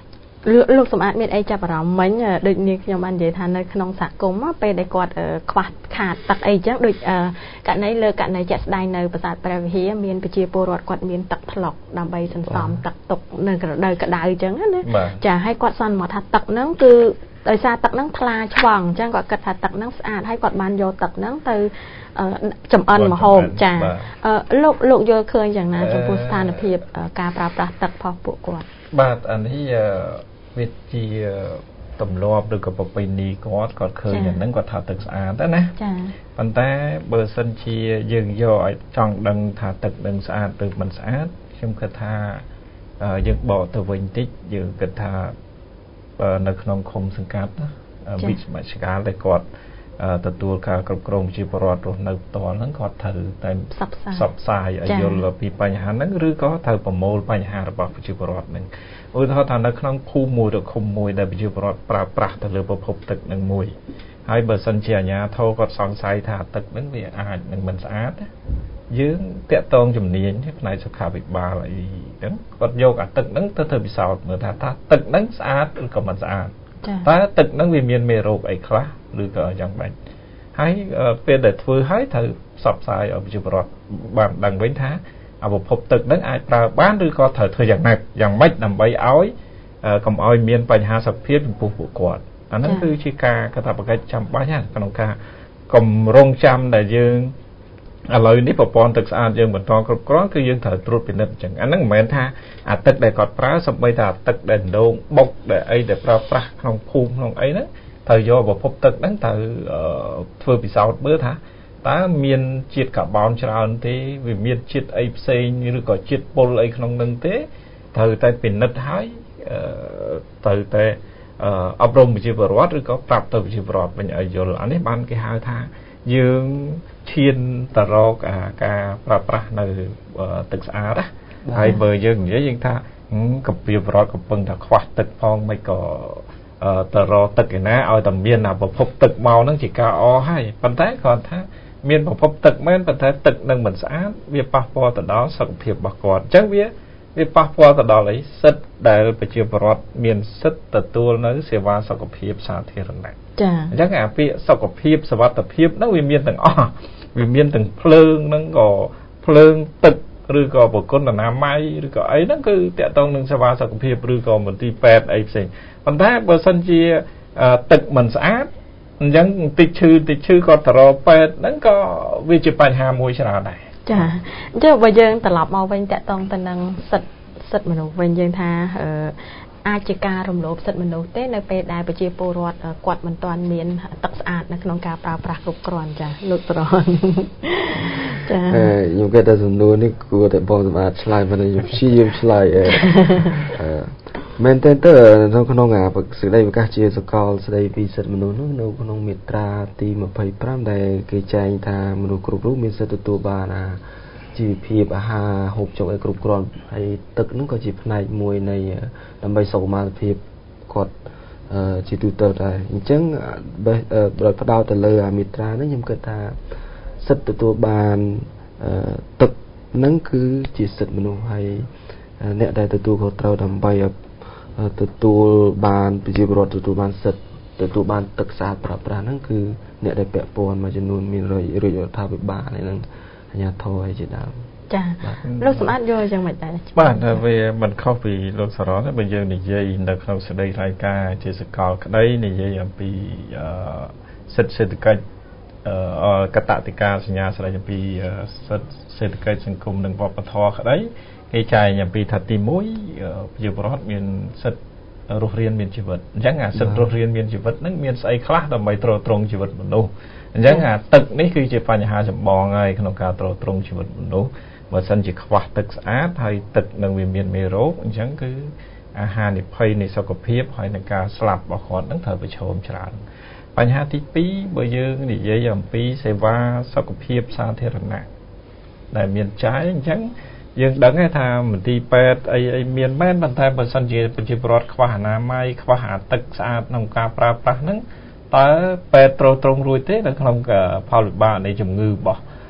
លោកសម្អាតមានអីចាប់អារម្មណ៍មិញដូចនេះខ្ញុំបាននិយាយថានៅក្នុងសហគមន៍ពេលដែលគាត់ខ្វះខាតទឹកអីចឹងដូចករណីលើករណីជាក់ស្ដែងនៅប្រាសាទព្រះវិហារមានប្រជាពលរដ្ឋគាត់មានទឹកថ្លុកដើម្បីសន្សំទឹកទុកនៅរដូវក្តៅចឹងណាចាហើយគាត់សន្មតថាទឹកហ្នឹងគឺដោយសារទឹកហ្នឹងថ្លាឆ្វង់អញ្ចឹងគាត់គិតថាទឹកហ្នឹងស្អាតហើយគាត់បានយកទឹកហ្នឹងទៅចំអិនម្ហូបចាលោកលោកយល់ឃើញយ៉ាងណាចំពោះស្ថានភាពការប្រើប្រាស់ទឹករបស់ពួកគាត់បាទអានេះវាជាទម្លាប់ឬក៏ប្រពៃណីគាត់គាត់ឃើញយ៉ាងហ្នឹងគាត់ថាទឹកស្អាតណាចាប៉ុន្តែបើសិនជាយើងយកឲ្យចង់ដឹងថាទឹកនឹងស្អាតឬមិនស្អាតខ្ញុំគិតថាយើងបកទៅវិញតិចយើងគិតថានៅក្នុងឃុំសង្កាត់ណាវិសមាជកាលដែលគាត់ទទួលការគ្រប់គ្រងប្រជាពលរដ្ឋរស់នៅផ្ទាល់ហ្នឹងគាត់ត្រូវតែផ្សព្វផ្សាយឲ្យយល់ពីបញ្ហាហ្នឹងឬក៏ត្រូវប្រមូលបញ្ហារបស់ប្រជាពលរដ្ឋហ្នឹងឧទាហរណ៍ថានៅក្នុងភូមិមួយឬឃុំមួយដែលប្រជាពលរដ្ឋប្រើប្រាស់ទៅលើប្រភពទឹកហ្នឹងមួយហើយបើសិនជាអាជ្ញាធរគាត់សង្ស័យថាទឹកហ្នឹងវាអាចនឹងមិនស្អាតយើងតាក់ទងជំនាញផ្នែកសុខាភិបាលអីហ្នឹងគាត់យកអាទឹកហ្នឹងទៅធ្វើពិសោធន៍មើលថាថាទឹកហ្នឹងស្អាតឬក៏មិនស្អាតតើទឹកហ្នឹងវាមានមេរោគអីខ្លះឬក៏យ៉ាងម៉េចហើយពេលដែលធ្វើហើយត្រូវផ្សព្វផ្សាយឲ្យប្រជាពលរដ្ឋបានដឹងវិញថាប្រភពទឹកហ្នឹងអាចប្រើបានឬក៏ត្រូវធ្វើយ៉ាងណាយ៉ាងម៉េចដើម្បីឲ្យកុំឲ្យមានបញ្ហាសុខភាពចំពោះពួកគាត់អាហ្នឹងគឺជាការកាតព្វកិច្ចចាំបាច់ក្នុងការកុំរងចាំដែលយើងឥឡូវនេះប្រព័ន្ធទឹកស្អាតយើងបន្តគ្រប់គ្រាន់គឺយើងត្រូវត្រួតពិនិត្យអញ្ចឹងអាហ្នឹងមិនមែនថាអាទឹកដែលគាត់ប្រើសូម្បីតែអាទឹកដែលដងបុកដែលអីដែលប្រើប្រាស់ក្នុងភូមិក្នុងអីហ្នឹងត្រូវយកប្រភពទឹកហ្នឹងទៅធ្វើពិសោធន៍មើលថាតើមានជាតិកាបូនច្រើនទេវាមានជាតិអីផ្សេងឬក៏ជាតិពុលអីក្នុងហ្នឹងទេត្រូវតែពិនិត្យហើយត្រូវតែអប់រំប្រជាពលរដ្ឋឬក៏ប្រាប់ទៅប្រជាពលរដ្ឋវិញឲ្យយល់អានេះបានគេហៅថាយើងឈានទៅរកការប្រើប្រាស់នៅទឹកស្អាតណាហើយបើយើងនិយាយយើងថាកម្ពុជាពលរដ្ឋកំពុងតែខ្វះទឹកផងមិនក៏ទៅរកទឹកឯណាឲ្យតែមានប្រភពទឹកមកហ្នឹងជាការអហើយប៉ុន្តែគាត់ថាមានប្រភពទឹកមែនប៉ុន្តែទឹកនឹងមិនស្អាតវាប៉ះពាល់ទៅដល់សុខភាពរបស់គាត់អញ្ចឹងវាវាប៉ះពាល់ទៅដល់អីសិទ្ធិដែលប្រជាពលរដ្ឋមានសិទ្ធិទទួលនៅសេវាសុខភាពសាធារណៈចា៎អញ្ចឹងអាពាក្យសុខភាពសុវត្ថិភាពហ្នឹងវាមានទាំងអស់វាមានទាំងភ្លើងហ្នឹងក៏ភ្លើងទឹកឬក៏ប្រគុណអនាម័យឬក៏អីហ្នឹងគឺតាក់ទងនឹងសេវាសុខភាពឬក៏មន្ទីរពេទ្យអីផ្សេងប៉ុន្តែបើសិនជាទឹកមិនស្អាតអញ្ចឹងតិចឈឺតិចឈឺក៏ទៅរកពេទ្យហ្នឹងក៏វាជាបញ្ហាមួយច្រើនដែរចាអញ្ចឹងបើយើងត្រឡប់មកវិញតាក់ទងទៅនឹងសិទ្ធិសិទ្ធិមនុស្សវិញយើងថាអាចជាការរំលោភសិទ្ធិមនុស្សទេនៅពេលដែលប្រជាពលរដ្ឋគាត់មិនទាន់មានទឹកស្អាតនៅក្នុងការប្រើប្រាស់គ្រប់គ្រាន់ចាលោកប្រនចាខ្ញុំគិតថាសំណួរនេះគួរតែបងសម្អាតឆ្លើយប៉ុន្តែខ្ញុំព្យាយាមឆ្លើយអឺមែនតើទៅនៅក្នុងអាសេចក្តីប្រកាសជាសកលស្តីពីសិទ្ធិមនុស្សនោះនៅក្នុងមាត្រាទីยี่สิบห้าដែលគេចែងថាមនុស្សគ្រប់រូបមានសិទ្ធិទទួលបានអាជីវភាពអាហារហូបចុកឲ្យគ្រប់គ្រាន់ហើយទឹកនោះក៏ជាផ្នែកមួយនៃដើម្បីសុខុមាលភាពគាត់ជាទូទៅដែរអញ្ចឹងបើផ្ដោតទៅលើអាមាត្រានេះខ្ញុំគិតថាសិទ្ធិទទួលបានទឹកហ្នឹងគឺជាសិទ្ធិមនុស្សហើយអ្នកដែលទទួលខុសត្រូវដើម្បីទទួលបានប្រជាពលរដ្ឋទទួលបានសិទ្ធិទទួលបានទឹកស្អាតប្រើប្រាស់ហ្នឹងគឺអ្នកដែលពាក់ព័ន្ធមួយចំនួនមានរាជរដ្ឋាភិបាលហ្នឹងអាជ្ញាធរអីជាដើមចាលោកសម្បត្តិយល់យ៉ាងម៉េចដែរបាទវាមិនខុសពីលោកសរនទេបើយើងនិយាយនៅក្នុងសេចក្តីរាយការណ៍ជាសកលក្តីនិយាយអំពីសិទ្ធិសេដ្ឋកិច្ចកតតិកាសញ្ញាស្តីអំពីសិទ្ធិសេដ្ឋកិច្ចសង្គមនិងវប្បធម៌ក្តីគេចែងអំពីថាទីមួយប្រជាពលរដ្ឋមានសិទ្ធិរស់រានមានជីវិតអញ្ចឹងអាសិទ្ធិរស់រានមានជីវិតហ្នឹងមានស្អីខ្លះដើម្បីទ្រទ្រង់ជីវិតមនុស្សអញ្ចឹងអាទឹកនេះគឺជាបញ្ហាចម្បងហើយក្នុងការទ្រទ្រង់ជីវិតមនុស្សបើសិនជាខ្វះទឹកស្អាតហើយទឹកនឹងវាមានមេរោគអញ្ចឹងគឺអាហារនិភ័យនៃសុខភាពហើយនឹងការស្លាប់របស់គាត់នឹងត្រូវប្រឈមច្រើនបញ្ហាទីពីរបើយើងនិយាយអំពីសេវាសុខភាពសាធារណៈដែលមានចាយអញ្ចឹងយើងដឹងថាមន្ទីរពេទ្យអីអីមានមែនប៉ុន្តែបើសិនជាប្រជាពលរដ្ឋខ្វះអនាម័យខ្វះអាទឹកស្អាតក្នុងការប្រើប្រាស់ហ្នឹងតើពេទ្យត្រូវត្រង់រួចទេនៅក្នុងផលវិបាកនៃជំងឺរបស់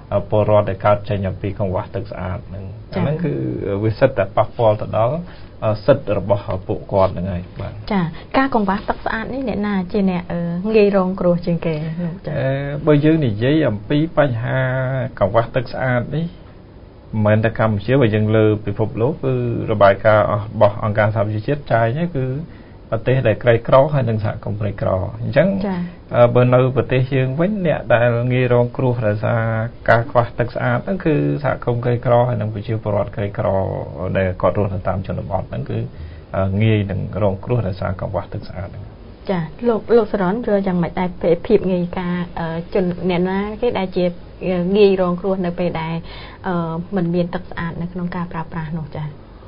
ពលរដ្ឋដែលកើតចេញអំពីកង្វះទឹកស្អាតហ្នឹងអាហ្នឹងគឺវាសិតតែប៉ះពាល់ទៅដល់សិទ្ធិរបស់ពួកគាត់ហ្នឹងហើយបាទចាការកង្វះទឹកស្អាតនេះអ្នកណាជាអ្នកងាយរងគ្រោះជាងគេចាអឺបើយើងនិយាយអំពីបញ្ហាកង្វះទឹកស្អាតនេះមិនមែនតែកម្ពុជាបើយើងលើពិភពលោកគឺរបាយការណ៍របស់អង្គការសហប្រជាជាតិចាយនេះគឺប្រទេសដែលក្រីក្រហើយនិងសហគមន៍ក្រីក្រអញ្ចឹងបើនៅប្រទេសយើងវិញអ្នកដែលងាយរងគ្រោះដោយសារការខ្វះទឹកស្អាតហ្នឹងគឺសហគមន៍ក្រីក្រហើយនិងប្រជាពលរដ្ឋក្រីក្រដែលគាត់រស់នៅតាមជនបទហ្នឹងគឺងាយនឹងរងគ្រោះដោយសារកង្វះទឹកស្អាតហ្នឹងចាលោកលោកសរនយល់យ៉ាងម៉េចដែរភាពងាយការជនអ្នកណាគេដែលជាងាយរងគ្រោះនៅពេលដែលមិនមានទឹកស្អាតនៅក្នុងការប្រើប្រាស់នោះចា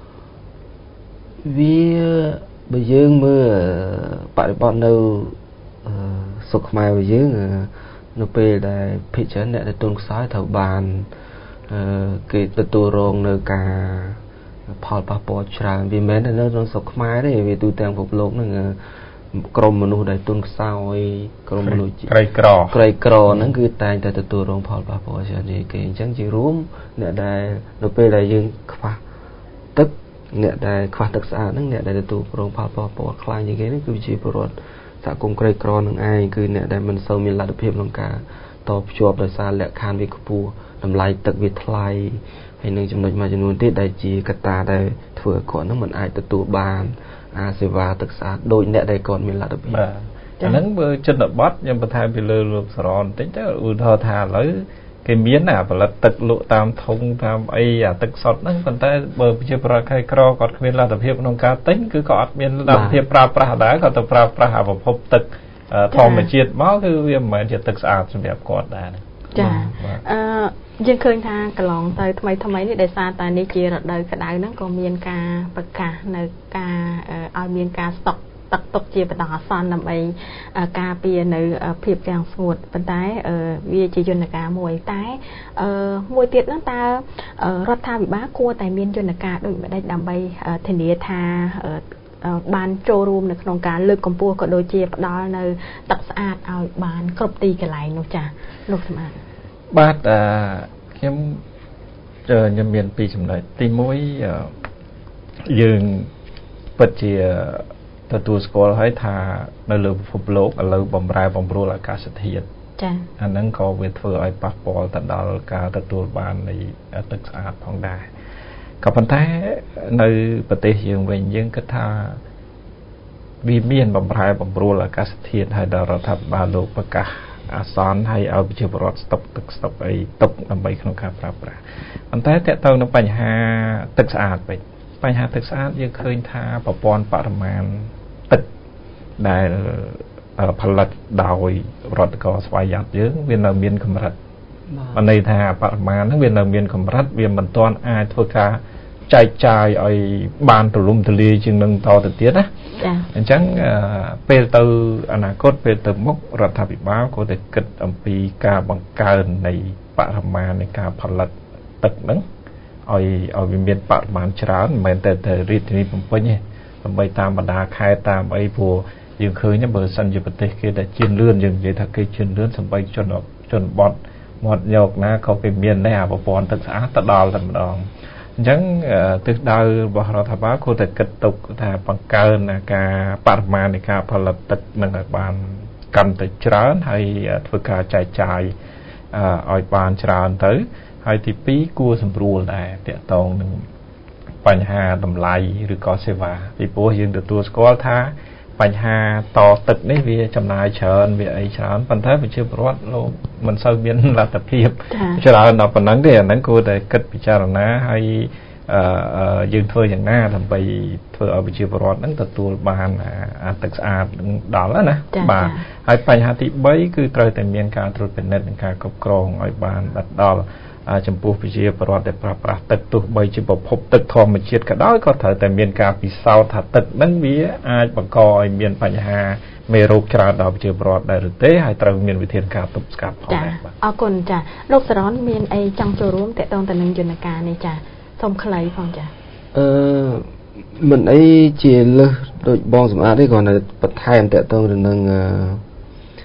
វាបើយើងមើលបរិបទនៅសុខខ្មែររបស់យើងនៅពេលដែលភិកច្រើនអ្នកដែលទុនខ្សោយត្រូវបានគេទទួលរងនៅការផលប៉ះពាល់ច្រើនវាមិនមែនតែនៅក្នុងសុខខ្មែរទេវាទូទាំងពិភពលោកហ្នឹងក្រុមមនុស្សដែលទុនខ្សោយក្រុមមនុស្សក្រីក្រក្រីក្រហ្នឹងគឺតែងតែទទួលរងផលប៉ះពាល់ច្រើនជាងគេអញ្ចឹងជារួមអ្នកដែលនៅពេលដែលយើងខ្វះទឹកអ្នកដែលខ្វះទឹកស្អាតហ្នឹងអ្នកដែលទទួលរងផលប៉ះពាល់ខ្លាំងជាងគេហ្នឹងគឺជាពលរដ្ឋសហគមន៍ក្រីក្រនឹងឯងគឺអ្នកដែលមិនសូវមានលទ្ធភាពក្នុងការតភ្ជាប់ដោយសារលក្ខខណ្ឌវាខ្ពស់តម្លៃទឹកវាថ្លៃហើយនឹងចំណុចមួយចំនួនទៀតដែលជាកត្តាដែលធ្វើឲ្យគាត់ហ្នឹងមិនអាចទទួលបានអាសេវាទឹកស្អាតដោយអ្នកដែលគាត់មានលទ្ធភាពបាទអាហ្នឹងបើជនបទខ្ញុំបន្ថែមពីលើលោកសរនបន្តិចទៅឧទាហរណ៍ថាឥឡូវគេមានណាផលិតទឹកលក់តាមធុងតាមអីអាទឹកសុទ្ធហ្នឹងប៉ុន្តែបើប្រជាពលរដ្ឋក្រីក្រគាត់គ្មានលទ្ធភាពក្នុងការទិញគឺក៏អត់មានលទ្ធភាពប្រើប្រាស់ដែរគាត់ទៅប្រើប្រាស់អាប្រភពទឹកធម្មជាតិមកគឺវាមិនមែនជាទឹកស្អាតសម្រាប់គាត់ដែរចាអឺយើងឃើញថាកន្លងទៅថ្មីថ្មីនេះដោយសារតែនេះជារដូវក្តៅហ្នឹងក៏មានការប្រកាសនៅការឲ្យមានការស្តុកទឹកទុកជាបណ្ដោះអាសន្នដើម្បីការពារនៅភាពទាំងស្ងួតប៉ុន្តែវាជាយន្តការមួយតែមួយទៀតហ្នឹងតើរដ្ឋាភិបាលគួរតែមានយន្តការដូចម្តេចដើម្បីធានាថាបានចូលរួមនៅក្នុងការលើកកម្ពស់ក៏ដូចជាផ្ដល់នៅទឹកស្អាតឲ្យបានគ្រប់ទីកន្លែងនោះចា៎លោកសម្បត្តិបាទអឺខ្ញុំខ្ញុំមានពីរចំណុចទីមួយយើងពិតជាទទួលស្គាល់ហើយថានៅលើពិភពលោកឥឡូវបំរែបំរួលអាកាសធាតុចា៎អាហ្នឹងក៏វាធ្វើឲ្យប៉ះពាល់ទៅដល់ការទទួលបាននៃទឹកស្អាតផងដែរក៏ប៉ុន្តែនៅប្រទេសយើងវិញយើងគិតថាវាមានបំរែបំរួលអាកាសធាតុហើយដល់រដ្ឋាភិបាលលោកប្រកាសអាសន្នហើយឲ្យប្រជាពលរដ្ឋស្តុកទឹកស្តុកអីទុកដើម្បីក្នុងការប្រើប្រាស់ប៉ុន្តែតើតើនៅបញ្ហាទឹកស្អាតវិញបញ្ហាទឹកស្អាតយើងឃើញថាប្រព័ន្ធបរិមាណទឹកដែលផលិតដោយរដ្ឋកោស្វ័យយ័តយើងវានៅមានកម្រិតបានន័យថាបរិមាណហ្នឹងវានៅមានកម្រិតវាមិនទាន់អាចធ្វើការចែកចាយឲ្យបានទូលំទូលាយជាងនឹងតទៅទៀតណាចា៎អញ្ចឹងពេលទៅអនាគតពេលទៅមុខរដ្ឋាភិបាលក៏តែគិតអំពីការបង្កើននៃបរិមាណនៃការផលិតទឹកហ្នឹងឲ្យឲ្យវាមានបរិមាណច្រើនមិនមែនតែទៅរាជធានីភ្នំពេញទេដើម្បីតាមបណ្ដាខេត្តតាមអីព្រោះយើងឃើញបើសិនជាប្រទេសគេដែលជឿនលឿនយើងនិយាយថាគេជឿនលឿនសម្បីជនជនបទមាត់ញោកណាក៏គេមានដែរអាប្រព័ន្ធទឹកស្អាតទៅដល់តែម្ដងអញ្ចឹងទិសដៅរបស់រដ្ឋាភិបាលគួរតែគិតទុកថាបង្កើនការបរិមាណនៃការផលិតទឹកនឹងឲ្យបានកាន់តែច្រើនហើយធ្វើការចែកចាយឲ្យបានច្រើនទៅហើយទីពីរគួរសម្រួលដែរតកតងនឹងបញ្ហាតម្លៃឬក៏សេវាពីព្រោះយើងទទួលស្គាល់ថាបញ្ហាតទឹកនេះវាចំណាយច្រើនវាអីច្រើនប៉ុន្តែប្រជាពលរដ្ឋលោកមិនសូវមានលទ្ធភាពច្រើនដល់ប៉ុណ្ណឹងទេអាហ្នឹងគួរតែគិតពិចារណាហើយយើងធ្វើយ៉ាងណាដើម្បីធ្វើឲ្យប្រជាពលរដ្ឋហ្នឹងទទួលបានអាទឹកស្អាតដល់ណាបាទហើយបញ្ហាទីបីគឺត្រូវតែមានការត្រួតពិនិត្យនិងការគ្រប់គ្រងឲ្យបានដល់ចំពោះប្រជាពលរដ្ឋដែលប្រើប្រាស់ទឹកទោះបីជាប្រភពទឹកធម្មជាតិក៏ដោយក៏ត្រូវតែមានការពិសោធន៍ថាទឹកហ្នឹងវាអាចបង្កឲ្យមានបញ្ហាមេរោគច្រើនដល់ប្រជាពលរដ្ឋដែរឬទេហើយត្រូវមានវិធានការទប់ស្កាត់ផងដែរបាទអរគុណចាលោកសរនមានអីចង់ចូលរួមតកតងទៅនឹងយន្តការនេះចាសូមខ្លីផងចាអឺមិនអីជាលើសដូចបងសម្អាតទេគ្រាន់តែបន្ថែមតកតងទៅនឹងអ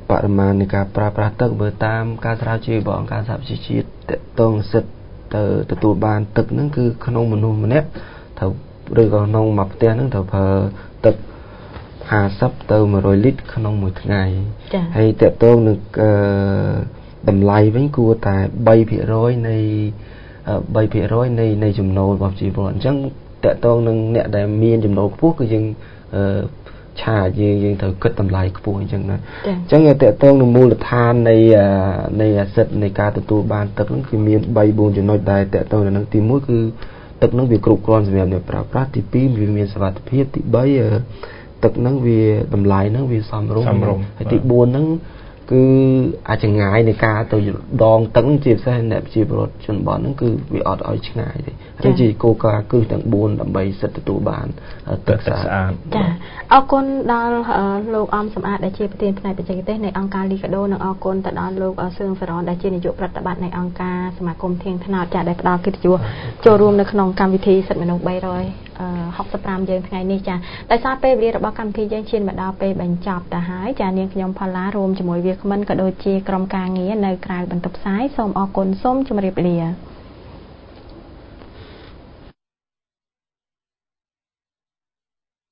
បរិមាណនៃការប្រើប្រាស់ទឹកបើតាមការស្រាវជ្រាវរបស់អង្គការសហប្រជាជាតិតកតងសិទ្ធិទៅទទួលបានទឹកហ្នឹងគឺក្នុងមនុស្សម្នាក់ត្រូវឬក៏ក្នុងមួយផ្ទះហ្នឹងត្រូវប្រើទឹកห้าสิบទៅមួយរយលីត្រក្នុងមួយថ្ងៃហើយតកតងនឹងតម្លៃវិញគួរតែ3%នៃ3%នៃនៃចំណូលរបស់ប្រជាពលរដ្ឋអញ្ចឹងតកតងនឹងអ្នកដែលមានចំណូលខ្ពស់គឺយើងឆាយើងយើងត្រូវគិតតម្លៃខ្ពស់អញ្ចឹងណាអញ្ចឹងតកតងនឹងមូលដ្ឋាននៃនៃអាសិទ្ធនៃការទទួលបានទឹកហ្នឹងគឺមាន3 4ចំណុចដែលតកតងនឹងទីមួយគឺទឹកហ្នឹងវាគ្រប់គ្រាន់សម្រាប់អ្នកប្រើប្រាស់ទីពីរវាមានសុវត្ថិភាពទីបីទឹកហ្នឹងវាតម្លៃហ្នឹងវាសមរម្យហើយទីបួនហ្នឹងគឺអាចចម្ងាយនៃការទៅដងទឹកជាពិសេសអ្នកប្រជាពលរដ្ឋជនបទហ្នឹងគឺវាអត់ឲ្យឆ្ងាយទេហ្នឹងជាគោលការណ៍គឺទាំងបួនដើម្បីសិទ្ធិទទួលបានទឹកស្អាតចាអរគុណដល់លោកអំសំអាតដែលជាប្រធានផ្នែកបច្ចេកទេសនៃអង្គការលីកាដូនិងអរគុណទៅដល់លោកសឿងសរនដែលជានាយកប្រតិបត្តិនៃអង្គការសមាគមធៀងថ្នោតចាដែលផ្ដល់កិត្តិយសចូលរួមនៅក្នុងកម្មវិធីសិទ្ធិមនុស្ស365យើងថ្ងៃនេះចាដោយសារពេលវេលារបស់កម្មវិធីយើងឈានមកដល់ពេលបញ្ចប់ទៅហើយចានាងខ្ញុំផល្លារួមជាមួយវាគ្មិនក៏ដូចជាក្រុមការងារនៅក្រៅបន្ទប់ផ្សាយសូមអរគុណសូមជម្រាបលា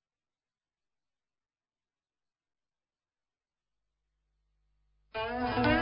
Thank you.